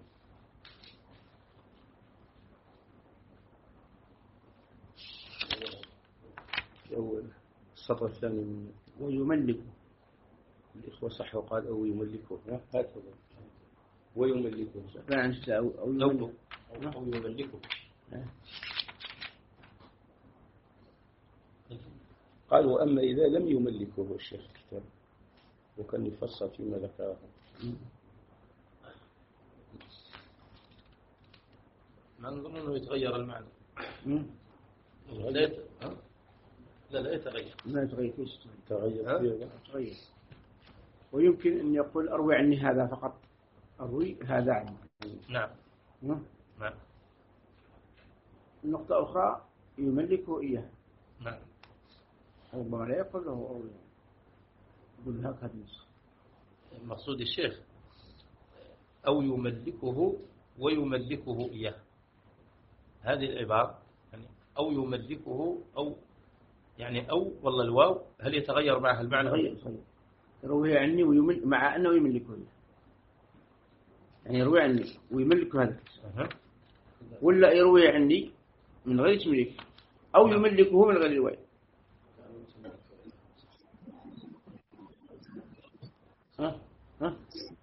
أول السطر الثاني من ويملكه الإخوة صح وقال أو يملكه، هكذا ويملكه أو أو يملكه أو يملكه. قال وأما إذا لم يملكه الشيخ الكتاب، وكان يفصل فيما ذكره. ما نظن أنه يتغير المعنى. لا لا لا يتغير. ما يتغير فيش تغير تغير. ويمكن أن يقول أروي عني هذا فقط، أروي هذا عني. نعم نعم. النقطة أخرى يملكه إياه. نعم. ربما لا يقول له أو يقول هكذا النسخ. المقصود الشيخ أو يملكه ويملكه إياه، هذه العبارة يعني أو يملكه أو يعني أو والله الواو هل يتغير معها المعنى؟ يتغير يتغير. يروي عني ويملك مع أنه يملكه إياه، يعني يروي عني ويملكه هذا أه. ولا يروي عني من غير تمليك أو يملكه من غير رواية. ها ها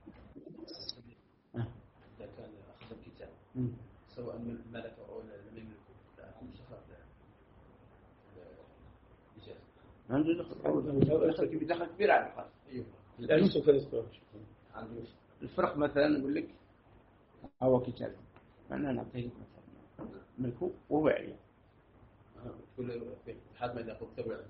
إذا كان أخذ الكتاب سواء ملك أو لم يملكه فأهم شخص عنده دخل دخل كبير على الخاص. أيوه. الآن سوف يذكر عنده الفرق مثلا يقول لك هو كتاب أنا نعطيك مثلا ملكه وهو عليه كل حد ما يأخذ تبع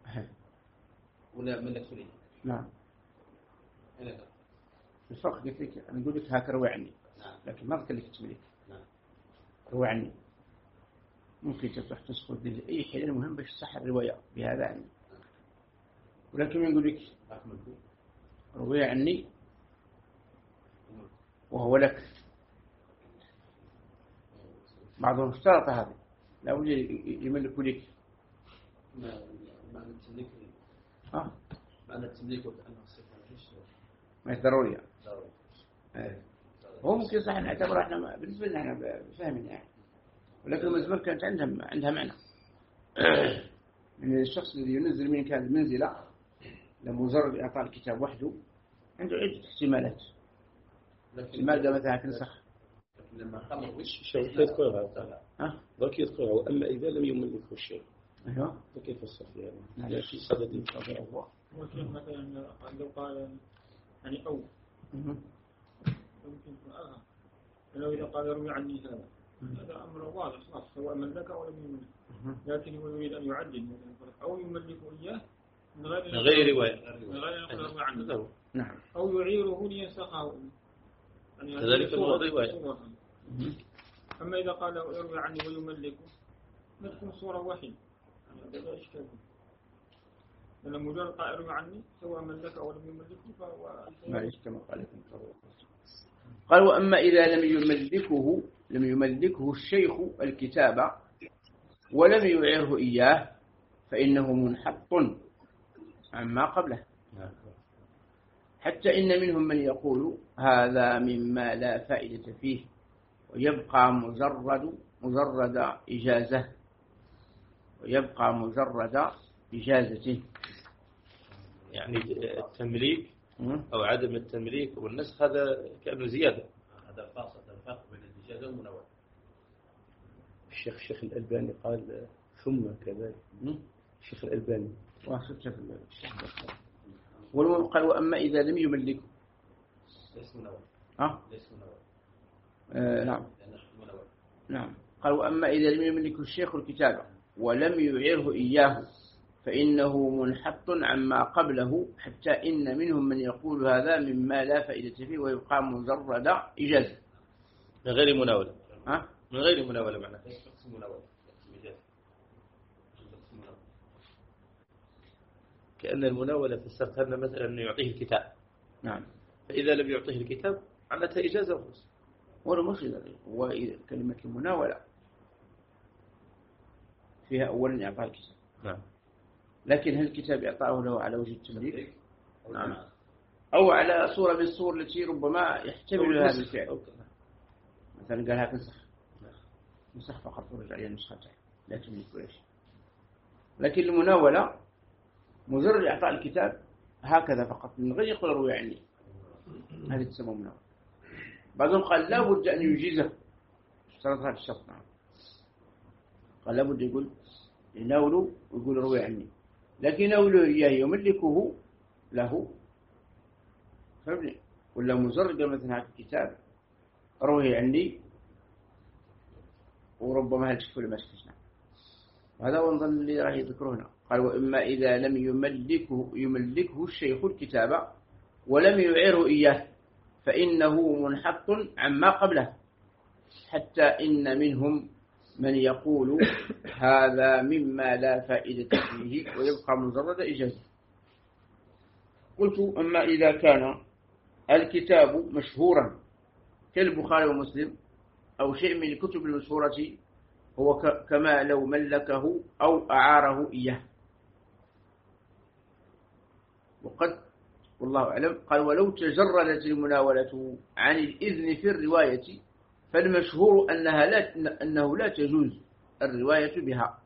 ولا منك سليم. نعم. هنا الفرق قلت لك أنا أقول لك هاك روي عني. نعم. لكن ما قلت لك تملك. نعم. روي عني ممكن تفتح تسقط أي حين، المهم باش صح الرواية بهذا عني. ولكن يقول لك روي عني وهو لك. بعضهم اشترط هذا لا بد يملك لك. ما معنى التمليك؟ ها معنى التمليك وكأنه صفة مش ما ضروري. ضروري. ايه هو ممكن صح نعتبر احنا بالنسبه لنا احنا فاهمين يعني، ولكن الزمان كانت عندهم عندها معنى. من الشخص الذي ينزل من كان المنزله لمجرد اعطاء الكتاب وحده عنده عده احتمالات. المادة مثلا تنسخ لما خمر وش شو يذكرها ها ذاك يذكرها. وأما إذا لم يملكه الشيء ايوه فكيف الصف يعني نعم. في صدد الخبر الله. ممكن مثلا لو قال يعني أو ممكن آه لو إذا قال يروي عني هذا هذا أمر واضح خلاص سواء ملك أو لم يملك، لكن هو يريد أن يعدل أو يملك إياه من غير من غير رواية من غير أن يروي عنه نعم أو يعيره لينسخه يعني كذلك الرواية. أما إذا قال يروي عني ويملكه ما تكون صورة واحدة يعني هذا إشكال. لأن مجرد قال يروي عني سواء ملك أو لم يملكه فهو معلش كما قال قال وأما إذا لم يملكه لم يملكه الشيخ الكتاب ولم يعره إياه فإنه منحط عما قبله. حتى إن منهم من يقول هذا مما لا فائدة فيه ويبقى مجرد مجرد إجازة ويبقى مجرد إجازته. يعني التمليك أو عدم التمليك والنسخ هذا كأنه زيادة. هذا فاصل الفرق بين الإجازة والمناولة. الشيخ الشيخ الألباني قال ثم كذلك. الشيخ الألباني واسطة في والمقال وأما إذا لم يملكه ليس مناولة. ها؟ ليس مناولة. آه نعم. نعم. قال وأما إذا لم يملك الشيخ الكتاب ولم يعيره إياه فإنه منحط عما قبله حتى إن منهم من يقول هذا مما لا فائدة فيه ويبقى مجرد إجازة من غير مناولة. ها؟ من غير مناولة معناه مناولة. كأن المناولة فسرتها لنا مثلا أنه يعطيه الكتاب. نعم. فإذا لم يعطيه الكتاب معناتها إجازة وخلاص. ولا مش كلمة المناولة فيها أولا إعطاء الكتاب. نعم. لكن هل الكتاب إعطاه له على وجه التمليك؟ نعم. أو على صورة من الصور التي ربما يحتمل هذا الفعل. مثلا قال هات نسخ. نسخ فقط ورجع عليه نسخته لا تملك ولا شيء. لكن المناولة مجرد إعطاء الكتاب هكذا فقط من غير يقول روي عني. هذه تسمى مناولة. بعضهم قال لا بد أن يجيزه. اشترط هذا الشرط. نعم. قال لا بد يقول يناوله ويقول روي عني. لكن يناوله إياه يملكه له فهمني ولا مجرد مثلا هذا الكتاب روي عني وربما هل تشكل ما شكشنا. وهذا هو الظن اللي راح يذكره هنا. قال وإما إذا لم يملكه يملكه الشيخ الكتاب ولم يعيره إياه فإنه منحط عما قبله حتى إن منهم من يقول هذا مما لا فائدة فيه ويبقى مجرد إجازة. قلت أما إذا كان الكتاب مشهورا كالبخاري ومسلم أو شيء من الكتب المشهورة هو كما لو ملكه أو أعاره إياه. وقد والله أعلم قال ولو تجردت المناولة عن الإذن في الرواية فالمشهور أنها لا أنه لا تجوز الرواية بها.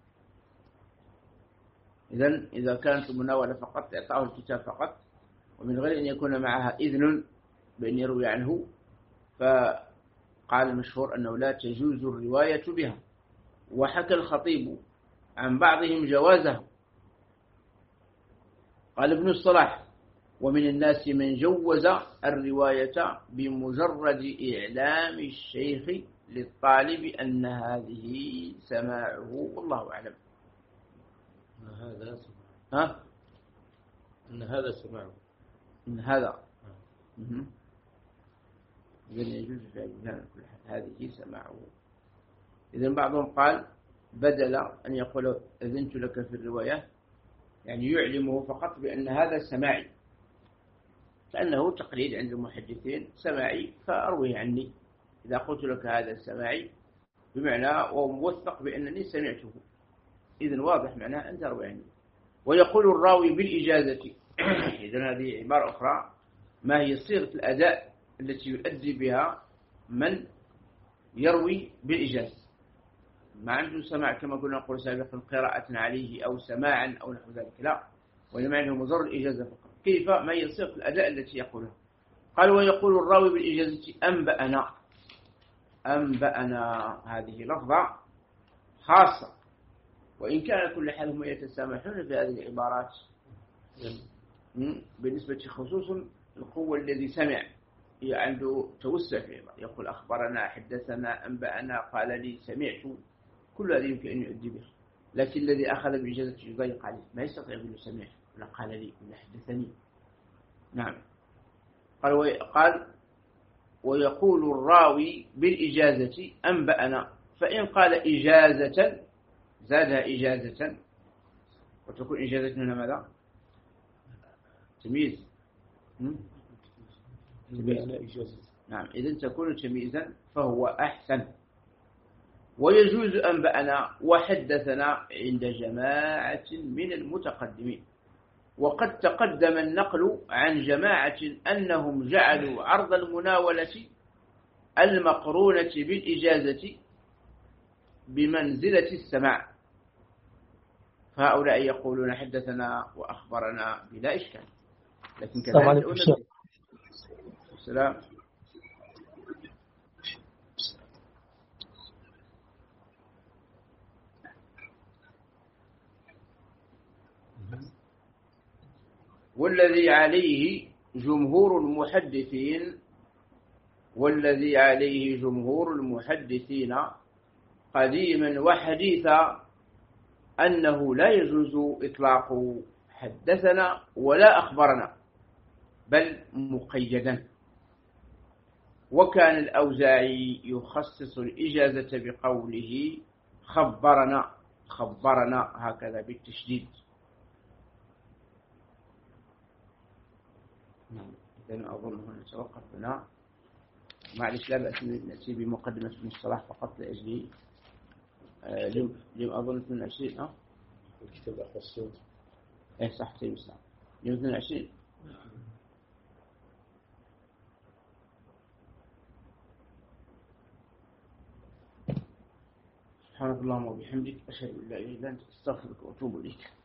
إذن إذا كانت المناولة فقط إعطاه الكتاب فقط ومن غير أن يكون معها إذن بأن يروي عنه فقال المشهور أنه لا تجوز الرواية بها. وحكى الخطيب عن بعضهم جوازه. قال ابن الصلاح ومن الناس من جوز الرواية بمجرد إعلام الشيخ للطالب أن هذه سماعه والله أعلم. أن هذا سماعه. ها؟ أن هذا سماعه. أن هذا. إذن يجوز في أجلال كل حال هذه سماعه. إذن بعضهم قال بدل أن يقول أذنت لك في الرواية يعني يعلمه فقط بأن هذا سماعي كأنه تقليد عند المحدثين سماعي فأروي عني. إذا قلت لك هذا سماعي بمعنى وموثق بأنني سمعته إذن واضح معناه أن تروي عني. ويقول الراوي بالإجازة. إذن هذه عبارة أخرى ما هي صيغة الأداء التي يؤدي بها من يروي بالإجازة ما عنده سماع كما قلنا نقول سابقا قراءة عليه أو سماعا أو نحو ذلك لا وإنما عنده مجرد إجازة فقط. كيف ما هي صيغة الأداء التي يقولها. قال ويقول الراوي بالإجازة أنبأنا. أنبأنا هذه لفظة خاصة وإن كان كل حال هم يتسامحون في هذه العبارات بالنسبة خصوص القوة الذي سمع عنده توسع فيه يقول أخبرنا حدثنا أنبأنا قال لي سمعت كل هذا يمكن أن يؤدي به. لكن الذي أخذ بإجازة يضيق عليه ما يستطيع أن سمع ولا قال لي ولا حدثني. نعم. قال وقال ويقول الراوي بالإجازة أنبأنا فإن قال إجازة زادها إجازة وتكون إجازة هنا ماذا؟ تمييز. إجازة. نعم إذن تكون تمييزا فهو أحسن. ويجوز أنبأنا وحدثنا عند جماعة من المتقدمين. وقد تقدم النقل عن جماعة أنهم جعلوا عرض المناولة المقرونة بالإجازة بمنزلة السماع، فهؤلاء يقولون حدثنا وأخبرنا بلا إشكال، لكن كذلك السلام. والذي عليه جمهور المحدثين والذي عليه جمهور المحدثين قديما وحديثا أنه لا يجوز إطلاق حدثنا ولا أخبرنا، بل مقيدا. وكان الأوزاعي يخصص الإجازة بقوله خبرنا خبرنا هكذا بالتشديد. إذن أظن هنا نتوقف هنا، معلش لا بأس نأتي بمقدمة المصطلح فقط لأجل آه لم لم أظن اثنين وعشرين أه الكتاب الأخوة الصوت إيه صح سيد مسلم يوم اثنين وعشرين. سبحانك اللهم وبحمدك أشهد أن لا إله إلا أنت أستغفرك وأتوب إليك.